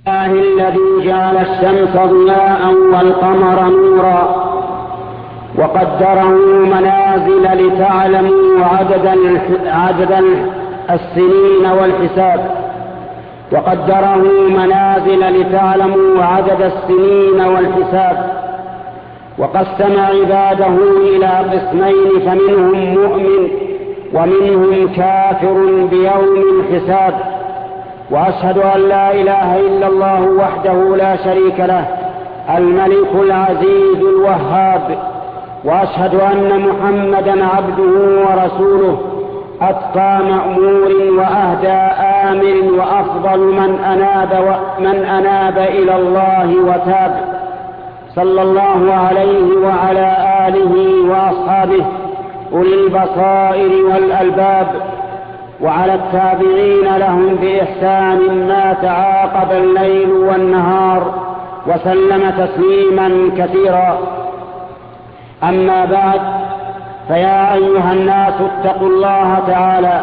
الله الذي جعل الشمس ضياء والقمر نورا وقدره منازل لتعلموا عدد السنين والحساب وقسم عباده إلى قسمين فمنهم مؤمن ومنهم كافر بيوم الحساب. وأشهد أن لا إله إلا الله وحده لا شريك له الملك العزيز الوهاب، وأشهد أن محمدا عبده ورسوله أتقى مأمور وأهدى آمر وأفضل من أناب إلى الله وتاب، صلى الله عليه وعلى آله وأصحابه أولي البصائر والألباب، وعلى التابعين لهم بإحسان ما تعاقب الليل والنهار، وسلم تسليما كثيرا. أما بعد، فيا أيها الناس اتقوا الله تعالى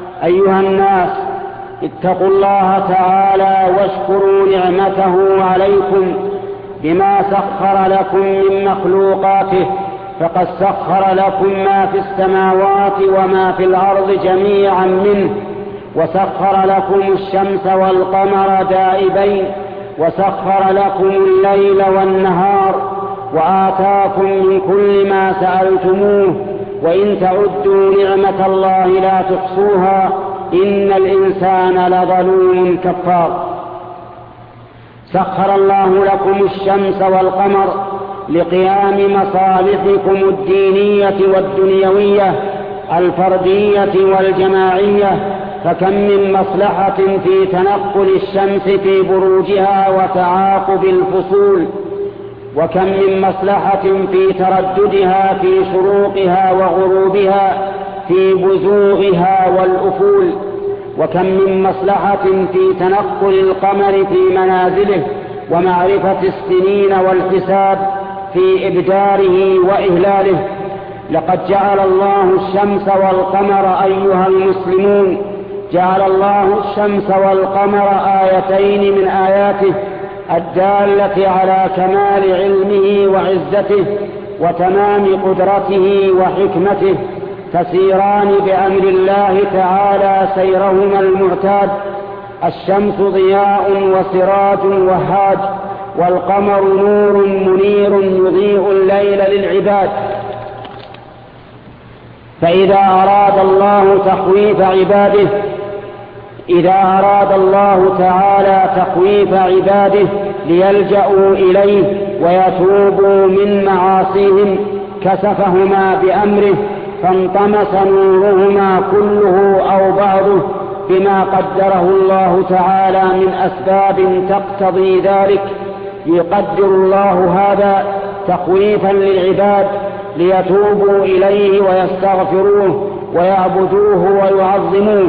اتقوا الله تعالى واشكروا نعمته عليكم بما سخر لكم من مخلوقاته، فقد سخر لكم ما في السماوات وما في الأرض جميعا منه، وسخر لكم الشمس والقمر دائبين، وسخر لكم الليل والنهار، وآتاكم من كل ما سألتموه، وإن تعدوا نعمة الله لا تحصوها، إن الإنسان لظلوم كفار. سخر الله لكم الشمس والقمر لقيام مصالحكم الدينية والدنيوية الفردية والجماعية، فكم من مصلحة في تنقل الشمس في بروجها وتعاقب الفصول، وكم من مصلحة في ترددها في شروقها وغروبها في بزوغها والأفول، وكم من مصلحة في تنقل القمر في منازله ومعرفة السنين والحساب في إبداره وإهلاله. لقد جعل الله الشمس والقمر أيها المسلمون، جعل الله الشمس والقمر آيتين من آياته الدالة على كمال علمه وعزته وتمام قدرته وحكمته، تسيران بأمر الله تعالى سيرهما المعتاد. الشمس ضياء وسراج وهاج، والقمر نور منير يضيء الليل للعباد. فإذا أراد الله تعالى تخويف عباده ليلجأوا إليه ويتوبوا من معاصيهم كسفهما بأمره، فانطمس نورهما كله أو بعضه بما قدره الله تعالى من أسباب تقتضي ذلك. يقدر الله هذا تخويفا للعباد ليتوبوا إليه ويستغفروه ويعبدوه ويعظموه.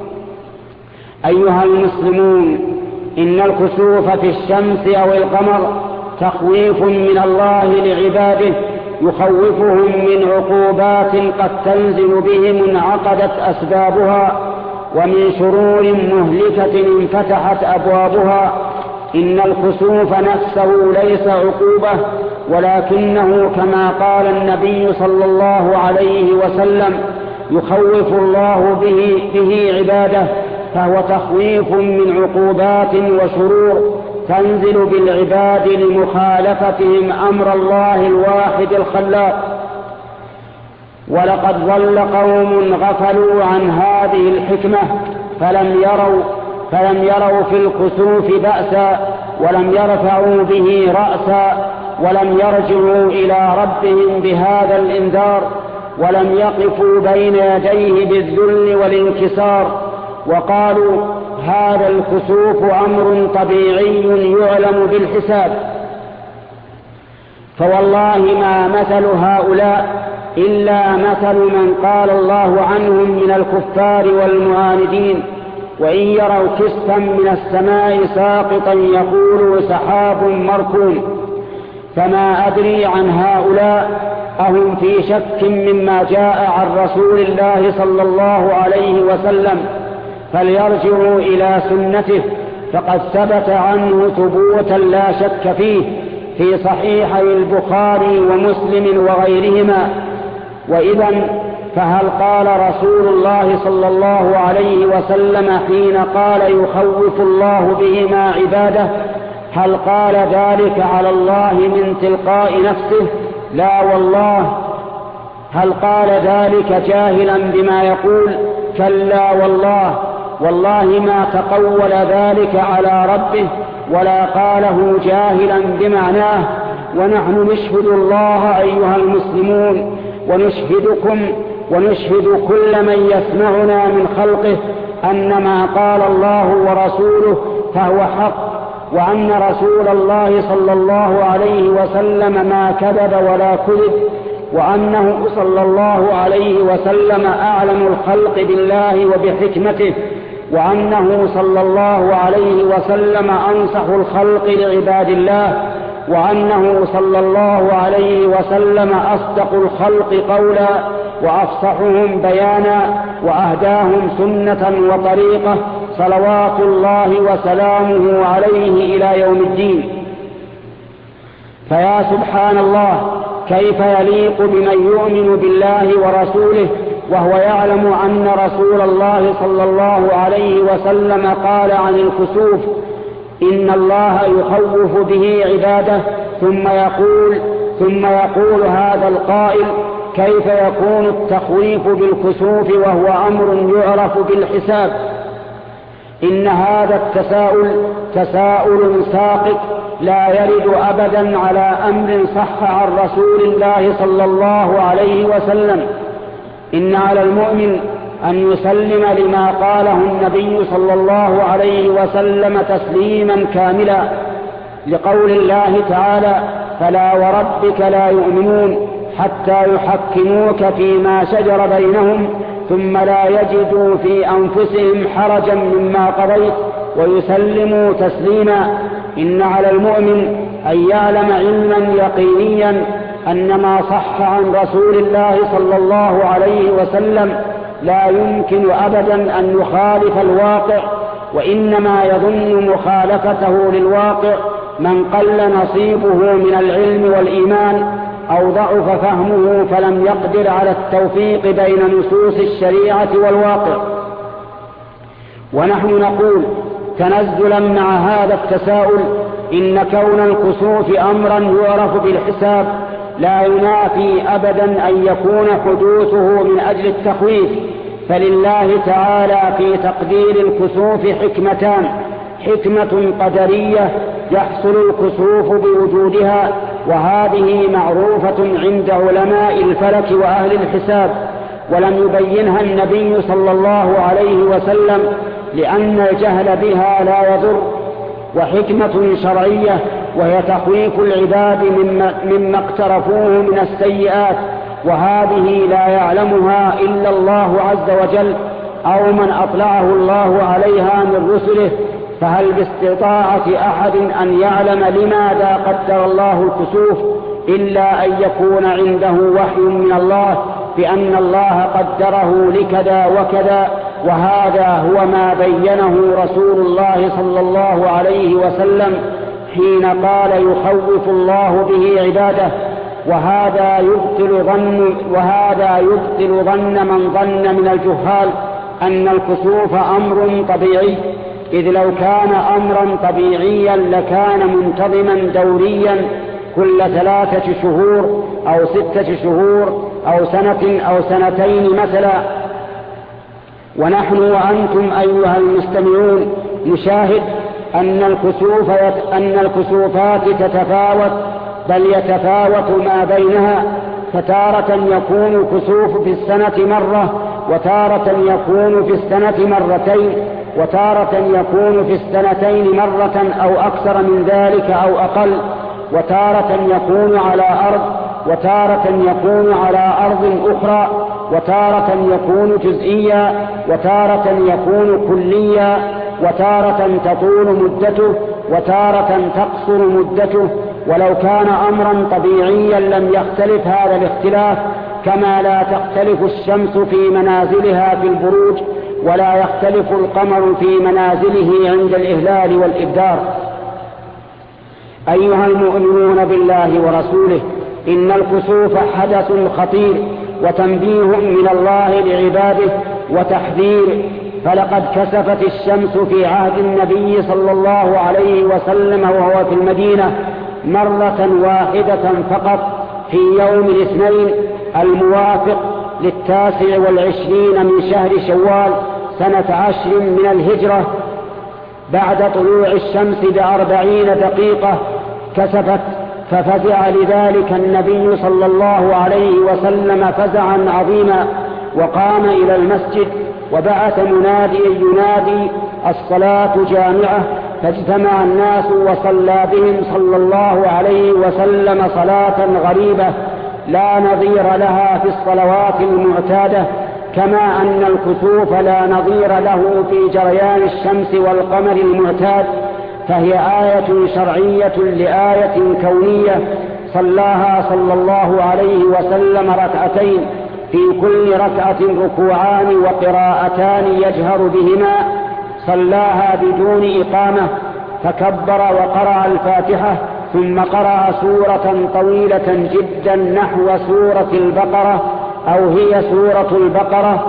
أيها المسلمون، إن الكسوف في الشمس أو القمر تخويف من الله لعباده، يخوفهم من عقوبات قد تنزل بهم انعقدت أسبابها، ومن شرور مهلكة انفتحت أبوابها. إن الكسوف نفسه ليس عقوبة، ولكنه كما قال النبي صلى الله عليه وسلم يخوف الله به عباده، فهو تخويف من عقوبات وشرور تنزل بالعباد لمخالفتهم أمر الله الواحد الخلاق. ولقد ظل قوم غفلوا عن هذه الحكمة فلم يروا في الكسوف بأسا، ولم يرفعوا به رأسا، ولم يرجعوا إلى ربهم بهذا الإنذار، ولم يقفوا بين يديه بالذل والانكسار، وقالوا هذا الكسوف أمر طبيعي يعلم بالحساب. فوالله ما مثل هؤلاء إلا مثل من قال الله عنهم من الكفار والمعاندين. وإن يروا كسفا من السماء ساقطا يقولوا سحاب مركوم. فما أدري عن هؤلاء أهم في شك مما جاء عن رسول الله صلى الله عليه وسلم، فليرجعوا إلى سنته فقد ثبت عنه ثبوتا لا شك فيه في صحيحي البخاري ومسلم وغيرهما. وإذا فهل قال رسول الله صلى الله عليه وسلم حين قال يخوف الله بهما عباده هل قال ذلك على الله من تلقاء نفسه؟ لا والله. هل قال ذلك جاهلا بما يقول؟ كلا والله ما تقول ذلك على ربه ولا قاله جاهلا بمعناه. ونحن نشهد الله أيها المسلمون ونشهدكم ونشهد كل من يسمعنا من خلقه أن ما قال الله ورسوله فهو حق، وأن رسول الله صلى الله عليه وسلم ما كذب ولا كذب، وأنه صلى الله عليه وسلم أعلم الخلق بالله وبحكمته، وأنه صلى الله عليه وسلم أنصح الخلق لعباد الله، وأنه صلى الله عليه وسلم أصدق الخلق قولا وأفصحهم بيانا وأهداهم سنة وطريقة صلوات الله وسلامه عليه إلى يوم الدين. فيا سبحان الله كيف يليق بمن يؤمن بالله ورسوله وهو يعلم أن رسول الله صلى الله عليه وسلم قال عن الكسوف إن الله يخوف به عباده، ثم يقول هذا القائل كيف يكون التخويف بالكسوف وهو أمر يعرف بالحساب؟ إن هذا التساؤل تساؤل ساقط لا يرد أبدا على أمر صح عن رسول الله صلى الله عليه وسلم. إن على المؤمن أن يسلم لما قاله النبي صلى الله عليه وسلم تسليما كاملا، لقول الله تعالى فلا وربك لا يؤمنون حتى يحكموك فيما شجر بينهم ثم لا يجدوا في أنفسهم حرجا مما قضيت ويسلموا تسليما. إن على المؤمن أن يعلم علما يقينيا أن ما صح عن رسول الله صلى الله عليه وسلم لا يمكن أبدا أن يخالف الواقع، وإنما يظن مخالفته للواقع من قل نصيبه من العلم والإيمان أو ضعف فهمه فلم يقدر على التوفيق بين نصوص الشريعة والواقع. ونحن نقول تنزلا مع هذا التساؤل إن كون الكسوف أمرا يعرف بالحساب لا ينافي أبدا أن يكون حدوثه من أجل التخويف، فلله تعالى في تقدير الكسوف حكمتان: حكمة قدرية يحصل الكسوف بوجودها، وهذه معروفة عند علماء الفلك وأهل الحساب ولم يبينها النبي صلى الله عليه وسلم لأن الجهل بها لا يضر، وحكمة شرعية وهي تخويف العباد مما اقترفوه من السيئات، وهذه لا يعلمها إلا الله عز وجل أو من أطلعه الله عليها من رسله. فهل باستطاعة أحد أن يعلم لماذا قدر الله الكسوف إلا أن يكون عنده وحي من الله بأن الله قدره لكذا وكذا، وهذا هو ما بينه رسول الله صلى الله عليه وسلم حين قال يخوف الله به عباده. وهذا يبطل ظن من ظن من الجهال أن الكسوف أمر طبيعي، إذ لو كان أمرا طبيعيا لكان منتظما دوريا كل 3 شهور أو 6 شهور أو سنة أو سنتين مثلا. ونحن وأنتم أيها المستمعون نشاهد أن الكسوفات تتفاوت، بل يتفاوت ما بينها، فتارة يكون الكسوف في السنة مرة، وتارة يكون في السنة مرتين، وتارة يكون في السنتين مرة أو أكثر من ذلك أو أقل، وتارة يكون على أرض، وتارة يكون على أرض أخرى، وتارة يكون جزئيا، وتارة يكون كليا، وتارة تطول مدته، وتارة تقصر مدته. ولو كان أمرا طبيعيا لم يختلف هذا الاختلاف، كما لا تختلف الشمس في منازلها في البروج ولا يختلف القمر في منازله عند الإهلال والإبدار. أيها المؤمنون بالله ورسوله، إن الكسوف حدث خطير وتنبيه من الله لعباده وتحذير، فلقد كسفت الشمس في عهد النبي صلى الله عليه وسلم وهو في المدينة مرة واحدة فقط في يوم الاثنين الموافق 29 من شهر شوال سنة 10 من الهجرة بعد طلوع الشمس ب40 دقيقة كسفت، ففزع لذلك النبي صلى الله عليه وسلم فزعا عظيما، وقام إلى المسجد وبعث مناديا ينادي الصلاة جامعة، فاجتمع الناس وصلى بهم صلى الله عليه وسلم صلاة غريبة لا نظير لها في الصلوات المعتادة، كما أن الكسوف لا نظير له في جريان الشمس والقمر المعتاد، فهي آية شرعية لآية كونية صلاها صلى الله عليه وسلم ركعتين، في كل ركعة ركوعان وقراءتان يجهر بهما، صلاها بدون إقامة، فكبر وقرأ الفاتحة، ثم قرأ سورة طويلة جدا نحو سورة البقرة أو هي سورة البقرة،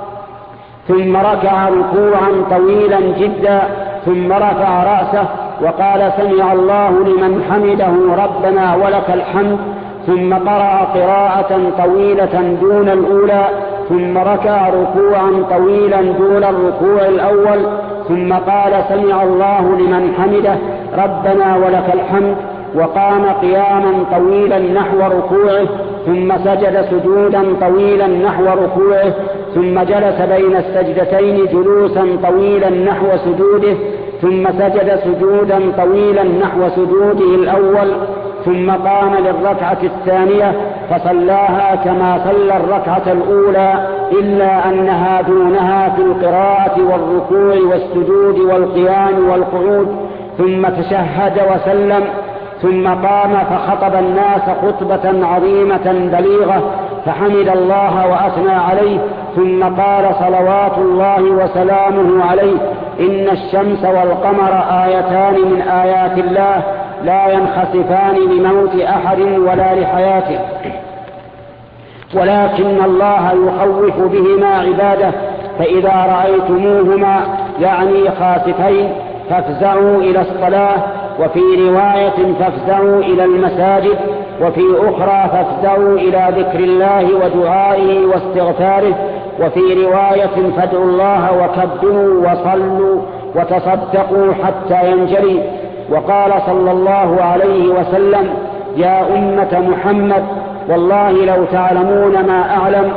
ثم ركع ركوعا طويلا جدا، ثم رفع رأسه وقال سمع الله لمن حمده ربنا ولك الحمد، ثم قرأ قراءة طويلة دون الأولى، ثم ركع ركوعا طويلا دون الركوع الأول، ثم قال سمع الله لمن حمده ربنا ولك الحمد، وقام قياما طويلا نحو ركوعه، ثم سجد سجودا طويلا نحو ركوعه، ثم جلس بين السجدتين جلوسا طويلا نحو سجوده، ثم سجد سجودا طويلا نحو سجوده الأول، ثم قام للركعة الثانية فصلاها كما صلى الركعة الأولى، إلا أنها دونها في القراءة والركوع والسجود والقيام والقعود، ثم تشهد وسلم، ثم قام فخطب الناس خطبة عظيمة بليغة، فحمد الله وأثنى عليه، ثم قال صلوات الله وسلامه عليه: إن الشمس والقمر آيتان من آيات الله لا ينخسفان لموت أحد ولا لحياته، ولكن الله يخوف بهما عباده، فإذا رأيتموهما يعني خاسفين فافزعوا إلى الصلاة، وفي رواية فافزعوا إلى المساجد، وفي أخرى فافزعوا إلى ذكر الله ودعائه واستغفاره، وفي رواية فادعوا الله وكبروا وصلوا وتصدقوا حتى ينجلي. وقال صلى الله عليه وسلم: يا أمة محمد، والله لو تعلمون ما أعلم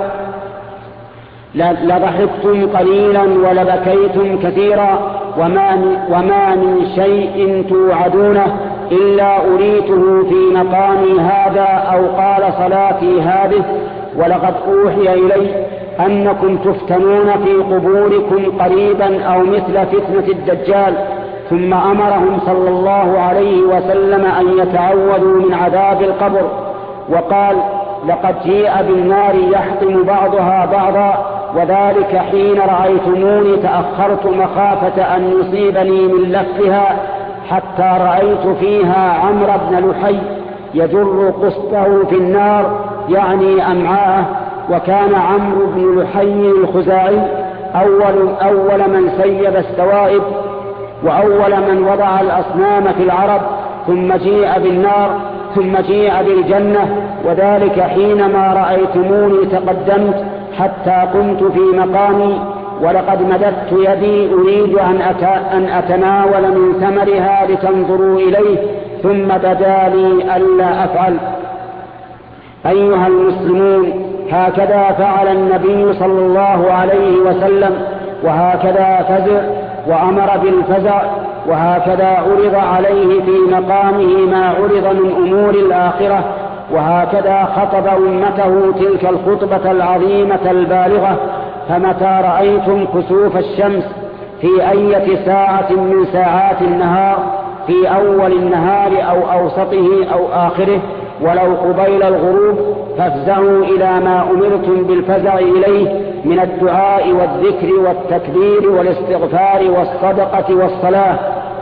لضحكتم قليلا ولبكيتم كثيرا، وما من شيء توعدونه إلا أريته في مقامي هذا أو قال صلاتي هذه، ولقد أوحي إلي أنكم تفتنون في قبوركم قريبا أو مثل فتنة الدجال. ثم أمرهم صلى الله عليه وسلم أن يتعوذوا من عذاب القبر، وقال: لقد جيء بالنار يحطم بعضها بعضا، وذلك حين رأيتموني تأخرت مخافة أن يصيبني من لفها، حتى رأيت فيها عمرو بن لحي يجر قسطه في النار يعني أمعاءه. وكان عمرو بن لحي الخزاعي أول من سيب السوائب وأول من وضع الأصنام في العرب، ثم جيء بالنار ثم جيء بالجنة، وذلك حينما رأيتموني تقدمت حتى قمت في مقامي، ولقد مددت يدي أريد أن أتناول من ثمرها لتنظروا إليه، ثم بدا لي ألا أفعل. أيها المسلمون، هكذا فعل النبي صلى الله عليه وسلم، وهكذا فزع وأمر بالفزع، وهكذا عرض عليه في مقامه ما عرض من أمور الآخرة، وهكذا خطب أمته تلك الخطبة العظيمة البالغة. فمتى رأيتم كسوف الشمس في أي ساعة من ساعات النهار، في أول النهار أو أوسطه أو آخره، ولو قبيل الغروب، فافزعوا إلى ما أمرتم بالفزع إليه، من الدعاء والذكر والتكبير والاستغفار والصدقة والصلاة،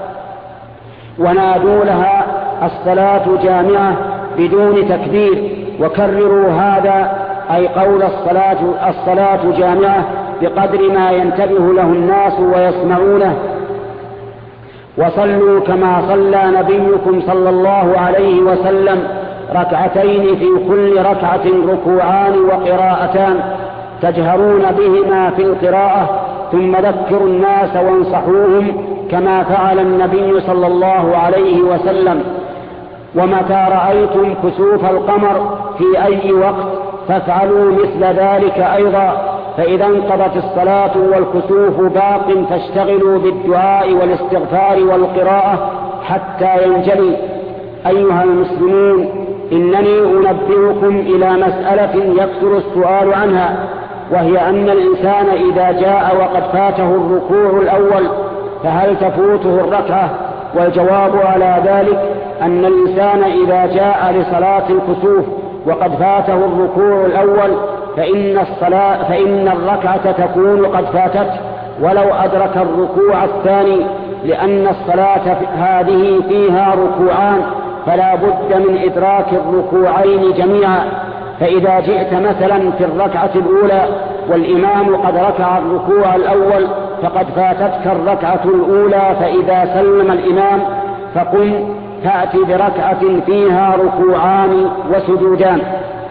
ونادوا لها الصلاة جامعة بدون تكبير، وكرروا هذا أي قول الصلاة جامعة بقدر ما ينتبه له الناس ويسمعونه. وصلوا كما صلى نبيكم صلى الله عليه وسلم ركعتين في كل ركعة ركوعان وقراءتان تجهرون بهما في القراءة، ثم ذكروا الناس وانصحوهم كما فعل النبي صلى الله عليه وسلم. ومتى رأيتم كسوف القمر في أي وقت فافعلوا مثل ذلك أيضا، فإذا انقضت الصلاة والكسوف باق فاشتغلوا بالدعاء والاستغفار والقراءة حتى ينجلي. أيها المسلمون، إنني أنبهكم إلى مسألة يكثر السؤال عنها، وهي أن الإنسان إذا جاء وقد فاته الركوع الأول فهل تفوته الركعة؟ والجواب على ذلك أن الإنسان إذا جاء لصلاة الكسوف وقد فاته الركوع الأول فإن الركعة تكون قد فاتته ولو أدرك الركوع الثاني، لأن الصلاة هذه فيها ركوعان فلا بد من إدراك الركوعين جميعا. فإذا جئت مثلا في الركعة الأولى والإمام قد ركع الركوع الأول فقد فاتتك الركعة الأولى، فإذا سلم الإمام فقم تأتي بركعة فيها ركوعان وسجودان.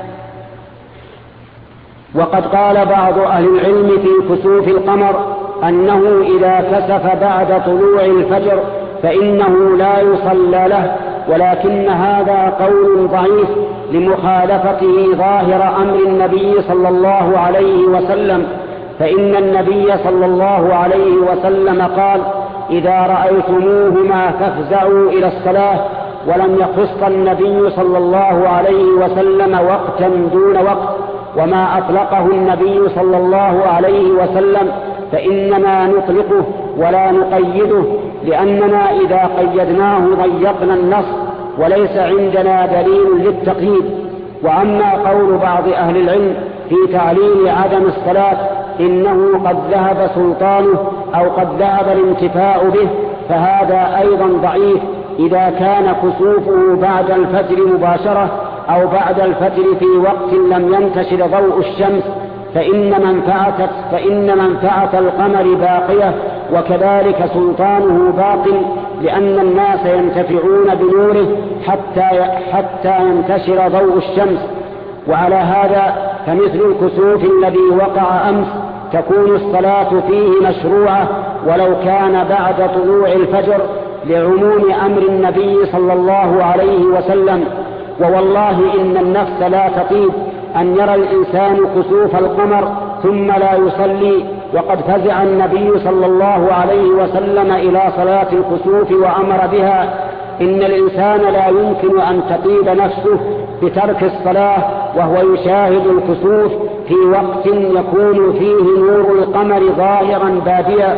وقد قال بعض أهل العلم في كسوف القمر أنه إذا كسف بعد طلوع الفجر فإنه لا يصلى له، ولكن هذا قول ضعيف لمخالفته ظاهر أمر النبي صلى الله عليه وسلم، فإن النبي صلى الله عليه وسلم قال: إذا رأيتموهما فافزعوا إلى الصلاة. ولم يخص النبي صلى الله عليه وسلم وقتا دون وقت، وما أطلقه النبي صلى الله عليه وسلم فإنما نطلقه ولا نقيده، لأننا إذا قيدناه ضيقنا النص وليس عندنا دليل للتقييد. وأما قول بعض أهل العلم في تعليل عدم الصلاة إنه قد ذهب سلطانه أو قد ذهب الانتفاع به فهذا أيضا ضعيف إذا كان كسوفه بعد الفجر مباشرة أو بعد الفجر في وقت لم ينتشر ضوء الشمس، فإن منفعة القمر باقية، وكذلك سلطانه باق، لأن الناس ينتفعون بنوره حتى ينتشر ضوء الشمس. وعلى هذا فمثل الكسوف الذي وقع أمس تكون الصلاة فيه مشروعة ولو كان بعد طلوع الفجر، لعموم أمر النبي صلى الله عليه وسلم. ووالله إن النفس لا تطيب أن يرى الإنسان كسوف القمر ثم لا يصلي، وقد فزع النبي صلى الله عليه وسلم إلى صلاة الكسوف وأمر بها. إن الإنسان لا يمكن أن تطيب نفسه بترك الصلاة وهو يشاهد الكسوف في وقت يكون فيه نور القمر ظاهرا باديا،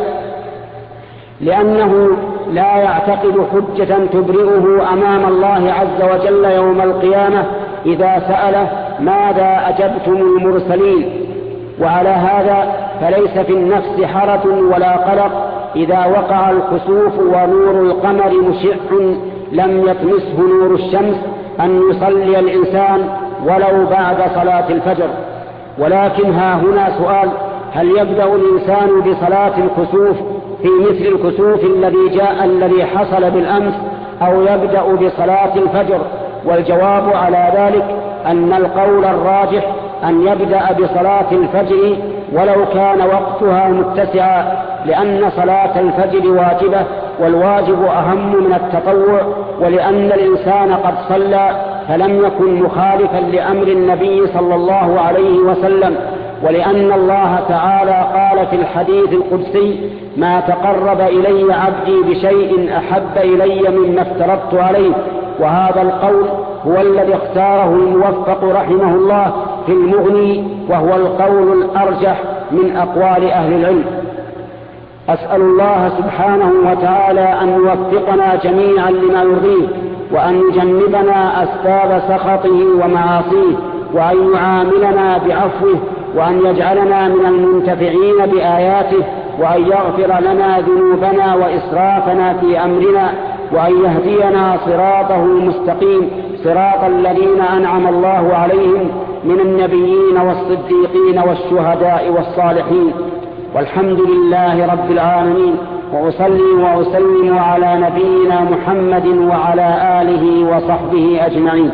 لأنه لا يعتقد حجة تبرئه أمام الله عز وجل يوم القيامة إذا سأله: ماذا أجبتم المرسلين؟ وعلى هذا فليس في النفس حرج ولا قلق إذا وقع الكسوف ونور القمر مشع لم يطمسه نور الشمس أن يصلي الإنسان ولو بعد صلاة الفجر. ولكن ها هنا سؤال: هل يبدأ الإنسان بصلاة الكسوف في مثل الكسوف الذي حصل بالأمس، أو يبدأ بصلاة الفجر؟ والجواب على ذلك أن القول الراجح أن يبدأ بصلاة الفجر ولو كان وقتها متسعا، لأن صلاة الفجر واجبة، والواجب أهم من التطوع، ولأن الإنسان قد صلى فلم يكن مخالفا لأمر النبي صلى الله عليه وسلم، ولأن الله تعالى قال في الحديث القدسي: ما تقرب إلي عبدي بشيء أحب إلي مما افترضت عليه. وهذا القول هو الذي اختاره الموفق رحمه الله في المغني، وهو القول الأرجح من أقوال أهل العلم. أسأل الله سبحانه وتعالى أن يوفقنا جميعا لما يرضيه، وأن يجنبنا أسباب سخطه ومعاصيه، وأن يعاملنا بعفوه، وأن يجعلنا من المنتفعين بآياته، وأن يغفر لنا ذنوبنا وإسرافنا في أمرنا، وأن يهدينا صراطه المستقيم، صراط الذين أنعم الله عليهم من النبيين والصديقين والشهداء والصالحين. والحمد لله رب العالمين، وأصلي وأسلم على نبينا محمد وعلى آله وصحبه أجمعين.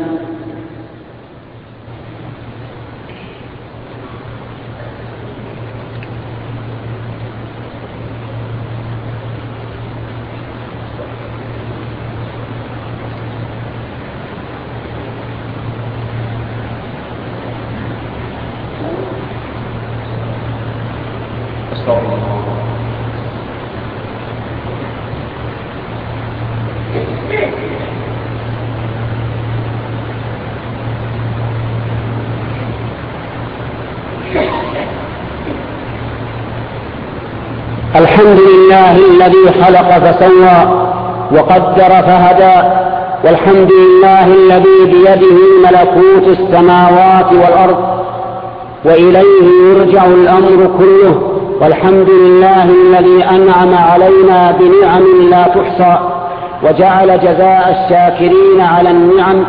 الحمد لله الذي خلق فسوى وقدر فهدى، والحمد لله الذي بيده ملكوت السماوات والأرض وإليه يرجع الأمر كله، والحمد لله الذي أنعم علينا بنعم لا تحصى، وجعل جزاء الشاكرين على النعم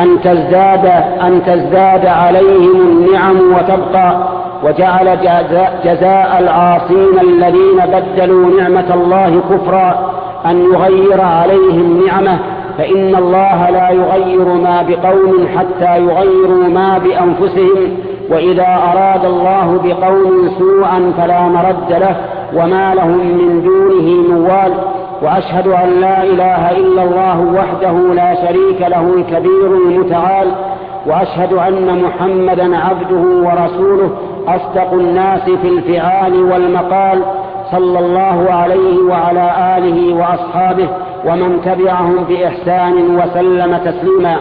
أن تزداد عليهم النعم وتبقى، وجعل جزاء العاصين الذين بدلوا نعمة الله كفرا أن يغير عليهم نعمه، فإن الله لا يغير ما بقوم حتى يغيروا ما بأنفسهم، وإذا أراد الله بقوم سوءا فلا مرد له وما لهم من دونه موال. وأشهد أن لا إله إلا الله وحده لا شريك له الكبير المتعال، وأشهد أن محمدا عبده ورسوله أصدق الناس في الفعال والمقال، صلى الله عليه وعلى آله وأصحابه ومن تبعهم بإحسان وسلم تسليما.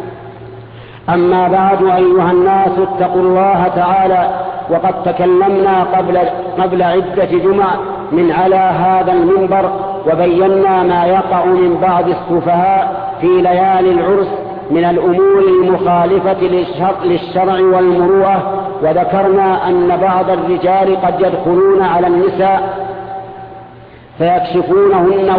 أما بعد، أيها الناس اتقوا الله تعالى، وقد تكلمنا قبل عدة جمع من على هذا المنبر، وبينا ما يقع من بعض السفهاء في ليالي العرس من الأمور المخالفة للشرع والمروءة، وذكرنا أن بعض الرجال قد يدخلون على النساء فيكشفونهن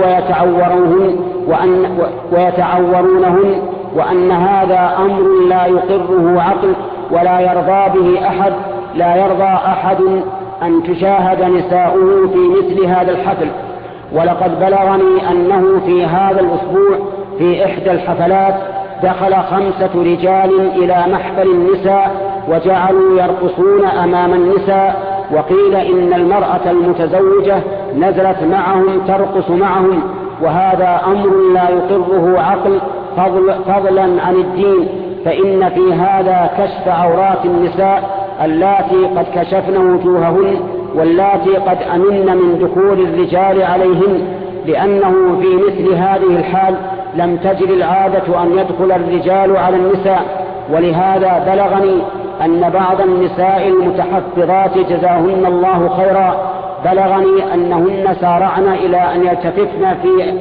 ويتعورونهن، وأن هذا أمر لا يقره عقل ولا يرضى به أحد، لا يرضى أحد أن تشاهد نساؤه في مثل هذا الحفل. ولقد بلغني أنه في هذا الأسبوع في إحدى الحفلات دخل 5 رجال إلى محفل النساء وجعلوا يرقصون أمام النساء، وقيل إن المرأة المتزوجة نزلت معهم ترقص معهم، وهذا أمر لا يقره عقل فضلا عن الدين، فإن في هذا كشف عورات النساء اللاتي قد كشفن وجوههن واللاتي قد أمن من دخول الرجال عليهن، لأنه في مثل هذه الحال لم تجر العادة أن يدخل الرجال على النساء. ولهذا بلغني أن بعض النساء المتحفظات جزاهن الله خيرا بلغني أنهن سارعن إلى أن يلتفتن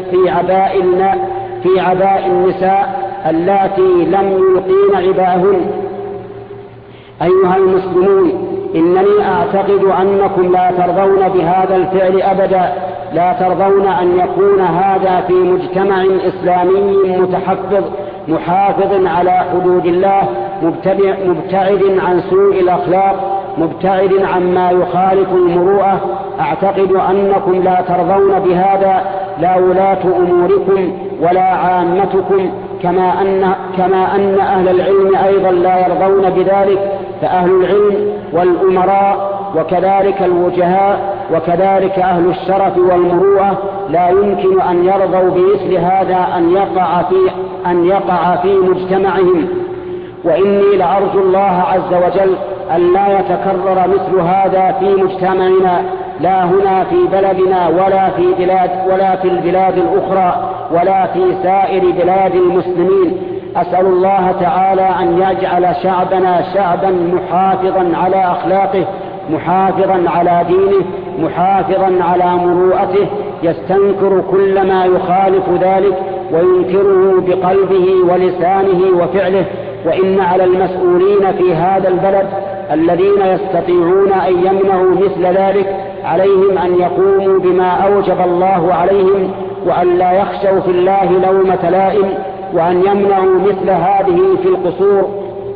في عباء النساء اللاتي لم يلقين عباءهن. أيها المسلمون، إنني أعتقد أنكم لا ترضون بهذا الفعل أبدا، لا ترضون أن يكون هذا في مجتمع إسلامي متحفظ محافظ على حدود الله، مبتعد عن سوء الأخلاق، مبتعد عما يخالف المروءة. أعتقد أنكم لا ترضون بهذا، لا ولاة أموركم ولا عامتكم، كما أن أهل العلم أيضا لا يرضون بذلك، فأهل العلم والأمراء وكذلك الوجهاء وكذلك أهل الشرف والمروءة لا يمكن أن يرضوا بمثل هذا أن يقع في مجتمعهم. وإني لأرجو الله عز وجل أن لا يتكرر مثل هذا في مجتمعنا، لا هنا في بلدنا ولا في البلاد الأخرى ولا في سائر بلاد المسلمين. أسأل الله تعالى أن يجعل شعبنا شعبا محافظا على أخلاقه، محافظا على دينه، محافظا على مروءته، يستنكر كل ما يخالف ذلك وينكره بقلبه ولسانه وفعله. وإن على المسؤولين في هذا البلد الذين يستطيعون أن يمنعوا مثل ذلك عليهم أن يقوموا بما أوجب الله عليهم، وأن لا يخشوا في الله لومة لائم، وأن يمنعوا مثل هذه في القصور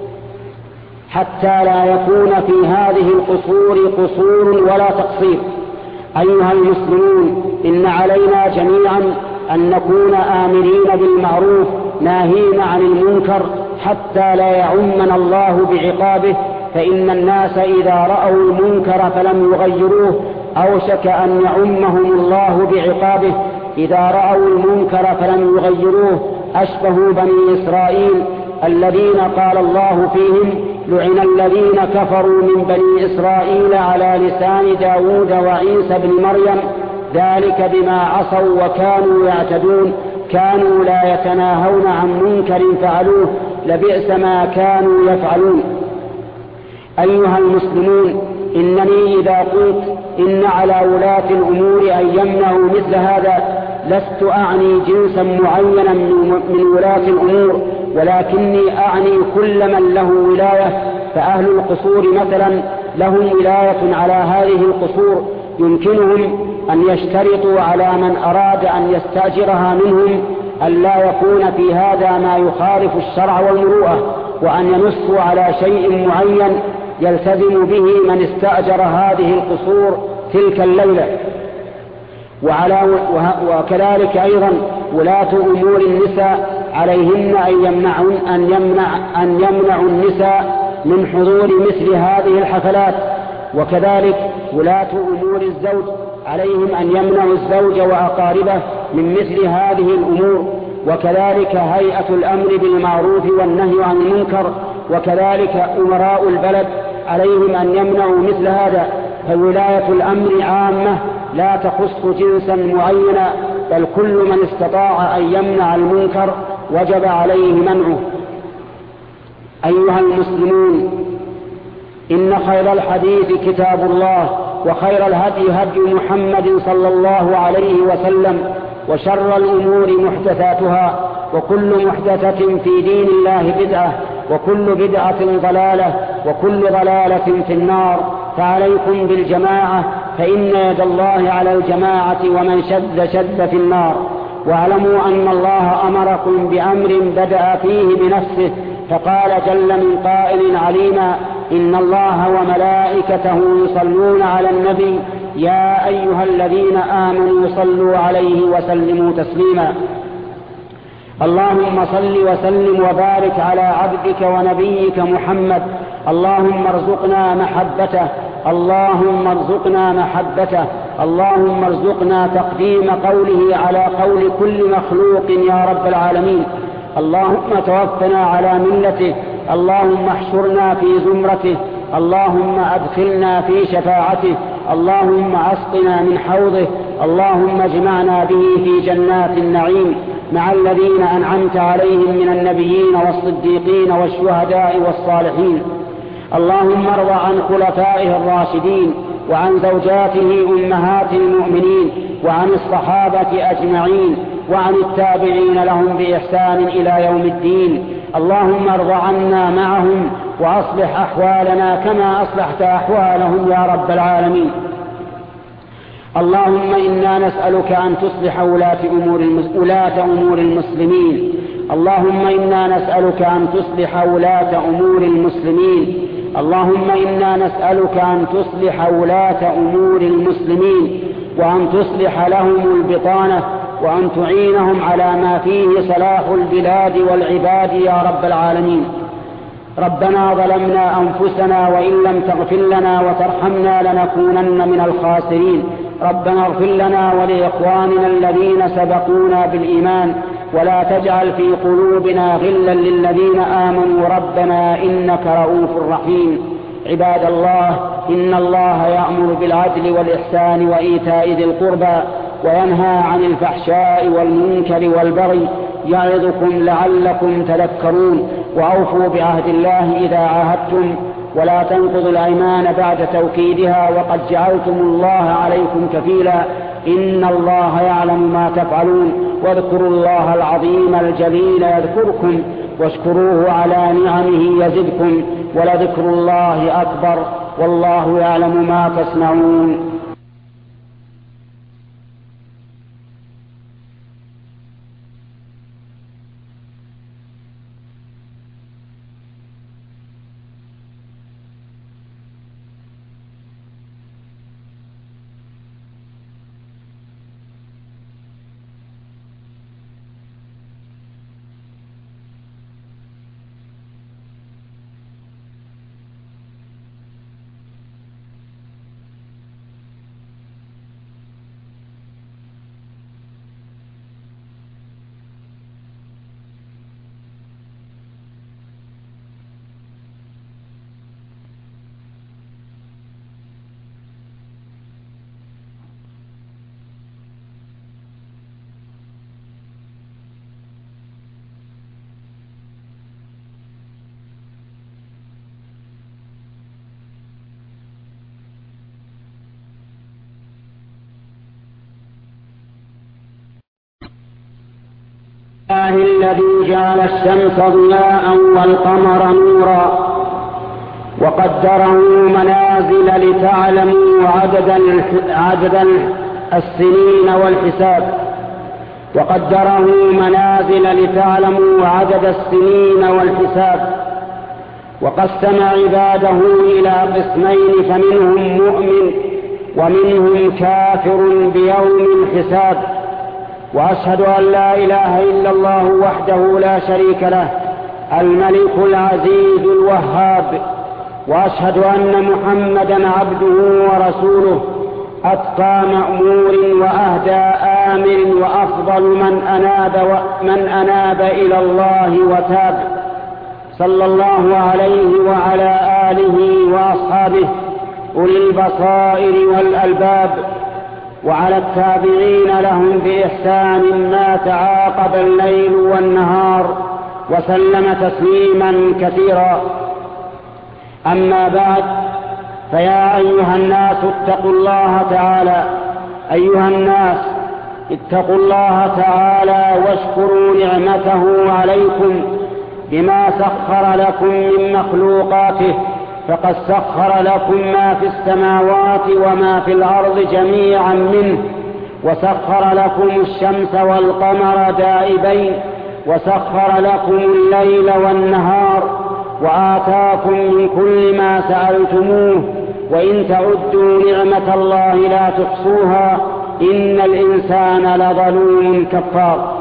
حتى لا يكون في هذه القصور قصور ولا تقصير. أيها المسلمون، إن علينا جميعا أن نكون آمرين بالمعروف ناهين عن المنكر حتى لا يعمنا الله بعقابه، فإن الناس إذا رأوا المنكر فلم يغيروه أوشك أن يعمهم الله بعقابه. إذا رأوا المنكر فلم يغيروه أشبهوا بني إسرائيل الذين قال الله فيهم: لعن الذين كفروا من بني إسرائيل على لسان داود وعيسى بن مريم ذلك بما عصوا وكانوا يعتدون، كانوا لا يتناهون عن منكر فعلوه لبئس ما كانوا يفعلون. أيها المسلمون، إنني إذا قلت إن على ولاة الأمور أن يمنعوا مثل هذا لست أعني جنسا معينا من ولاة الأمور، ولكني أعني كل من له ولاية. فأهل القصور مثلا لهم ولاية على هذه القصور، يمكنهم أن يشترطوا على من أراد أن يستأجرها منهم أن لا يكون في هذا ما يخالف الشرع والمروءة، وأن ينصوا على شيء معين يلتزم به من استأجر هذه القصور تلك الليلة. وكذلك أيضا ولاة أمور النساء عليهن أن يمنعوا النساء من حضور مثل هذه الحفلات. وكذلك ولاة أمور الزوج عليهم أن يمنعوا الزوج وأقاربه من مثل هذه الأمور. وكذلك هيئة الأمر بالمعروف والنهي عن المنكر، وكذلك أمراء البلد عليهم أن يمنعوا مثل هذا. فولاية الأمر عامة لا تخص جنسا معينا، بل كل من استطاع أن يمنع المنكر وجب عليه منعه. أيها المسلمون، إن خير الحديث كتاب الله، وخير الهدي هدي محمد صلى الله عليه وسلم، وشر الأمور محدثاتها، وكل محدثة في دين الله بدعة، وكل بدعة ضلالة، وكل ضلالة في النار. فعليكم بالجماعة، فإن يد الله على الجماعة، ومن شد في النار. واعلموا أن الله أمركم بأمر بدأ فيه بنفسه، فقال جل من قائل عليما: إن الله وملائكته يصلون على النبي يا أيها الذين آمنوا صلوا عليه وسلموا تسليما. اللهم صل وسلم وبارك على عبدك ونبيك محمد. اللهم ارزقنا محبته، اللهم ارزقنا محبته، اللهم ارزقنا تقديم قوله على قول كل مخلوق يا رب العالمين. اللهم توفنا على ملته، اللهم احشرنا في زمرته، اللهم أدخلنا في شفاعته، اللهم أسقنا من حوضه، اللهم اجمعنا به في جنات النعيم مع الذين أنعمت عليهم من النبيين والصديقين والشهداء والصالحين. اللهم ارض عن خلفائه الراشدين، وعن زوجاته أمهات المؤمنين، وعن الصحابة أجمعين، وعن التابعين لهم بإحسان إلى يوم الدين. اللهم ارض عنا معهم، وأصلح أحوالنا كما أصلحت أحوالهم يا رب العالمين. اللهم إنا نسألك أن تصلح ولاة أمور المسلمين. اللهم إنا نسألك أن تصلح ولاة أمور المسلمين. اللهم إنا نسألك أن تصلح ولاة أمور المسلمين، وأن تصلح لهم البطانة، وأن تعينهم على ما فيه صلاح البلاد والعباد يا رب العالمين. ربنا ظلمنا أنفسنا، وإن لم تغفر لنا وترحمنا لنكونن من الخاسرين. ربنا اغفر لنا ولإخواننا الذين سبقونا بالإيمان، ولا تجعل في قلوبنا غلا للذين آمنوا ربنا إنك رؤوف رحيم. عباد الله، إن الله يأمر بالعدل والإحسان وإيتاء ذي القربى، وينهى عن الفحشاء والمنكر والبغي، يعظكم لعلكم تذكرون. وأوفوا بعهد الله إذا عاهدتم، ولا تنقضوا الأيمان بعد توكيدها، وقد جعلتم الله عليكم كفيلا. إن الله يعلم ما تفعلون. واذكروا الله العظيم الجليل يذكركم، واشكروه على نعمه يزدكم، ولذكر الله أكبر، والله يعلم ما تصنعون. الذي جعل الشمس ضياء والقمر نورا وقدره منازل لتعلموا عدد السنين والحساب وقسم عباده إلى قسمين فمنهم مؤمن ومنهم كافر بيوم الحساب. وأشهد أن لا إله إلا الله وحده لا شريك له الملك العزيز الوهاب، وأشهد أن محمدا عبده ورسوله أتقى مأمور وأهدى آمر وأفضل من أناب إلى الله وتاب، صلى الله عليه وعلى آله وأصحابه أولي البصائر والألباب، وعلى التابعين لهم بإحسان ما تعاقب الليل والنهار، وسلم تسليما كثيرا. أما بعد، فيا أيها الناس اتقوا الله تعالى واشكروا نعمته عليكم بما سخر لكم من مخلوقاته، فقد سخر لكم ما في السماوات وما في الأرض جميعا منه، وسخر لكم الشمس والقمر دائبين، وسخر لكم الليل والنهار، وآتاكم من كل ما سألتموه، وإن تعدوا نعمة الله لا تحصوها، إن الإنسان لظلوم كفار.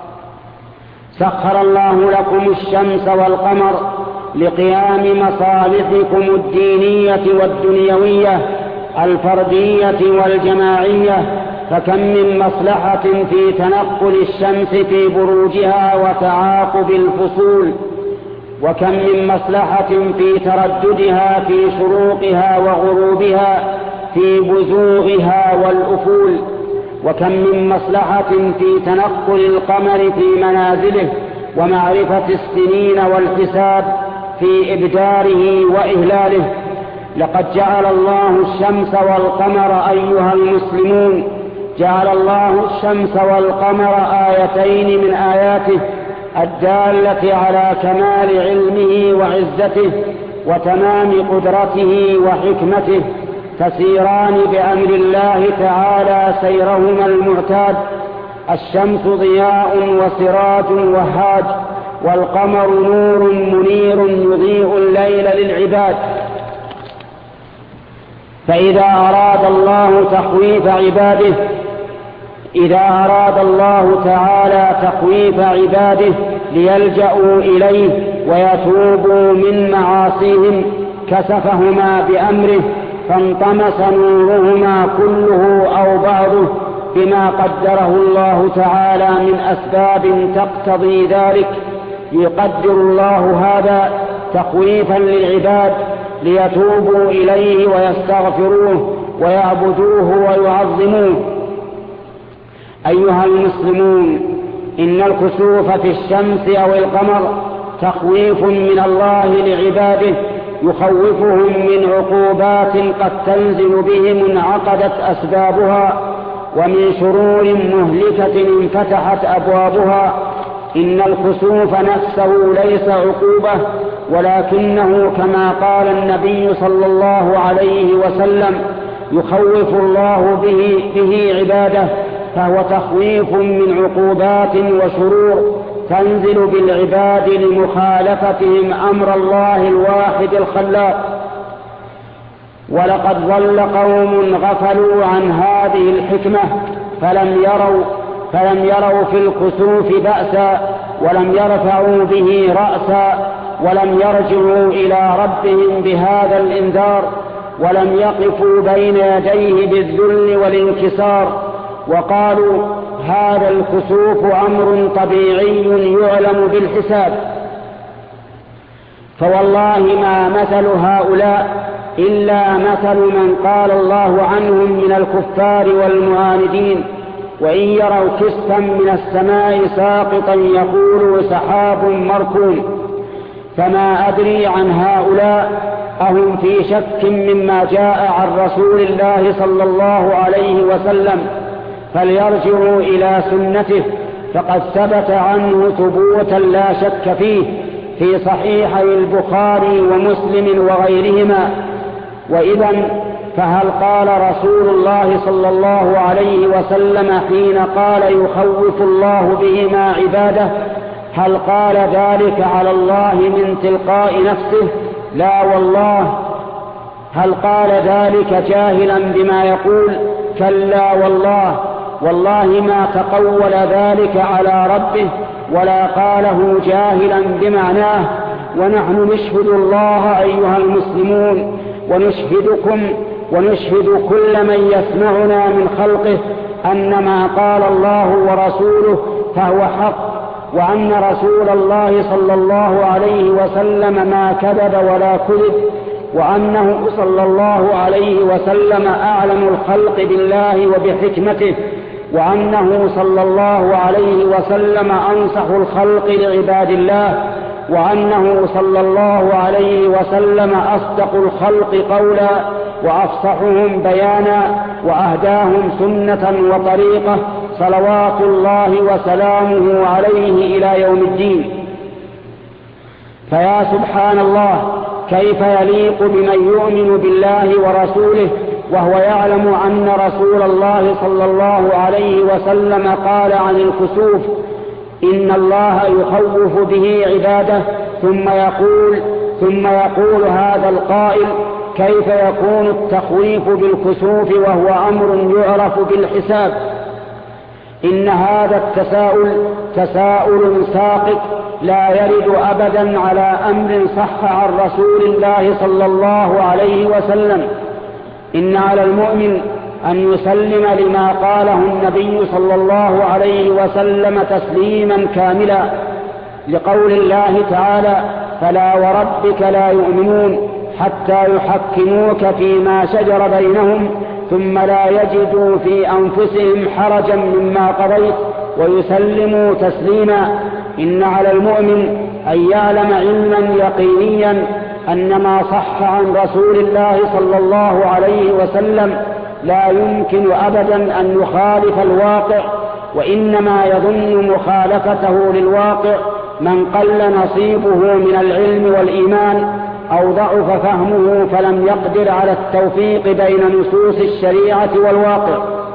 سخر الله لكم الشمس والقمر لقيام مصالحكم الدينية والدنيوية الفردية والجماعية، فكم من مصلحة في تنقل الشمس في بروجها وتعاقب الفصول، وكم من مصلحة في ترددها في شروقها وغروبها في بزوغها والأفول، وكم من مصلحة في تنقل القمر في منازله ومعرفة السنين والحساب في إبداره وإهلاله. لقد جعل الله الشمس والقمر أيها المسلمون، جعل الله الشمس والقمر آيتين من آياته الدالة على كمال علمه وعزته وتمام قدرته وحكمته، تسيران بأمر الله تعالى سيرهما المعتاد. الشمس ضياء وسراج وهاج، والقمر نور منير يضيء الليل للعباد. فإذا أراد الله تعالى تخويف عباده ليلجأوا إليه ويتوبوا من معاصيهم كسفهما بأمره، فانطمس نورهما كله أو بعضه بما قدره الله تعالى من أسباب تقتضي ذلك. يقدر الله هذا تخويفا للعباد ليتوبوا إليه ويستغفروه ويعبدوه ويعظموه. أيها المسلمون، إن الكسوف في الشمس أو القمر تخويف من الله لعباده، يخوفهم من عقوبات قد تنزل بهم انعقدت أسبابها، ومن شرور مهلكة انفتحت أبوابها، إن الكسوف نفسه ليس عقوبة، ولكنه كما قال النبي صلى الله عليه وسلم يخوف الله به عباده، فهو تخويف من عقوبات وشرور تنزل بالعباد لمخالفتهم أمر الله الواحد الخلاق. ولقد ضل قوم غفلوا عن هذه الحكمة فلم يروا في الكسوف بأسا، ولم يرفعوا به رأسا، ولم يرجعوا إلى ربهم بهذا الإنذار، ولم يقفوا بين يديه بالذل والانكسار، وقالوا هذا الكسوف أمر طبيعي يعلم بالحساب. فوالله ما مثل هؤلاء إلا مثل من قال الله عنهم من الكفار والمعاندين، وإن يروا كسفا من السماء ساقطا يقولوا سحاب مركوم. فما أدري عن هؤلاء أهم في شك مما جاء عن رسول الله صلى الله عليه وسلم، فليرجعوا إلى سنته، فقد ثبت عنه ثبوتا لا شك فيه في صحيحي البخاري ومسلم وغيرهما. وإذا فهل قال رسول الله صلى الله عليه وسلم حين قال يخوف الله بهما عباده، هل قال ذلك على الله من تلقاء نفسه؟ لا والله. هل قال ذلك جاهلا بما يقول؟ كلا والله ما تقول ذلك على ربه، ولا قاله جاهلا بمعناه. ونحن نشهد الله أيها المسلمون، ونشهدكم ونشهد كل من يسمعنا من خلقه أن ما قال الله ورسوله فهو حق، وأن رسول الله صلى الله عليه وسلم ما كذب ولا كذب، وأنه صلى الله عليه وسلم أعلم الخلق بالله وبحكمته، وأنه صلى الله عليه وسلم أنصح الخلق لعباد الله، وأنه صلى الله عليه وسلم أصدق الخلق قولا وأفصحهم بيانا وأهداهم سنة وطريقة، صلوات الله وسلامه عليه إلى يوم الدين. فيا سبحان الله، كيف يليق بمن يؤمن بالله ورسوله وهو يعلم أن رسول الله صلى الله عليه وسلم قال عن الكسوف إن الله يخوف به عباده، ثم يقول هذا القائل كيف يكون التخويف بالكسوف وهو أمر يعرف بالحساب؟ إن هذا التساؤل تساؤل ساقط لا يرد أبدا على أمر صح عن رسول الله صلى الله عليه وسلم. إن على المؤمن أن يسلم لما قاله النبي صلى الله عليه وسلم تسليما كاملا، لقول الله تعالى فلا وربك لا يؤمنون حتى يحكموك فيما شجر بينهم ثم لا يجدوا في أنفسهم حرجا مما قضيت ويسلموا تسليما. إن على المؤمن أن يعلم علما يقينيا أن ما صح عن رسول الله صلى الله عليه وسلم لا يمكن أبدا أن يخالف الواقع، وإنما يظن مخالفته للواقع من قل نصيبه من العلم والإيمان أو ضعف فهمه فلم يقدر على التوفيق بين نصوص الشريعة والواقع.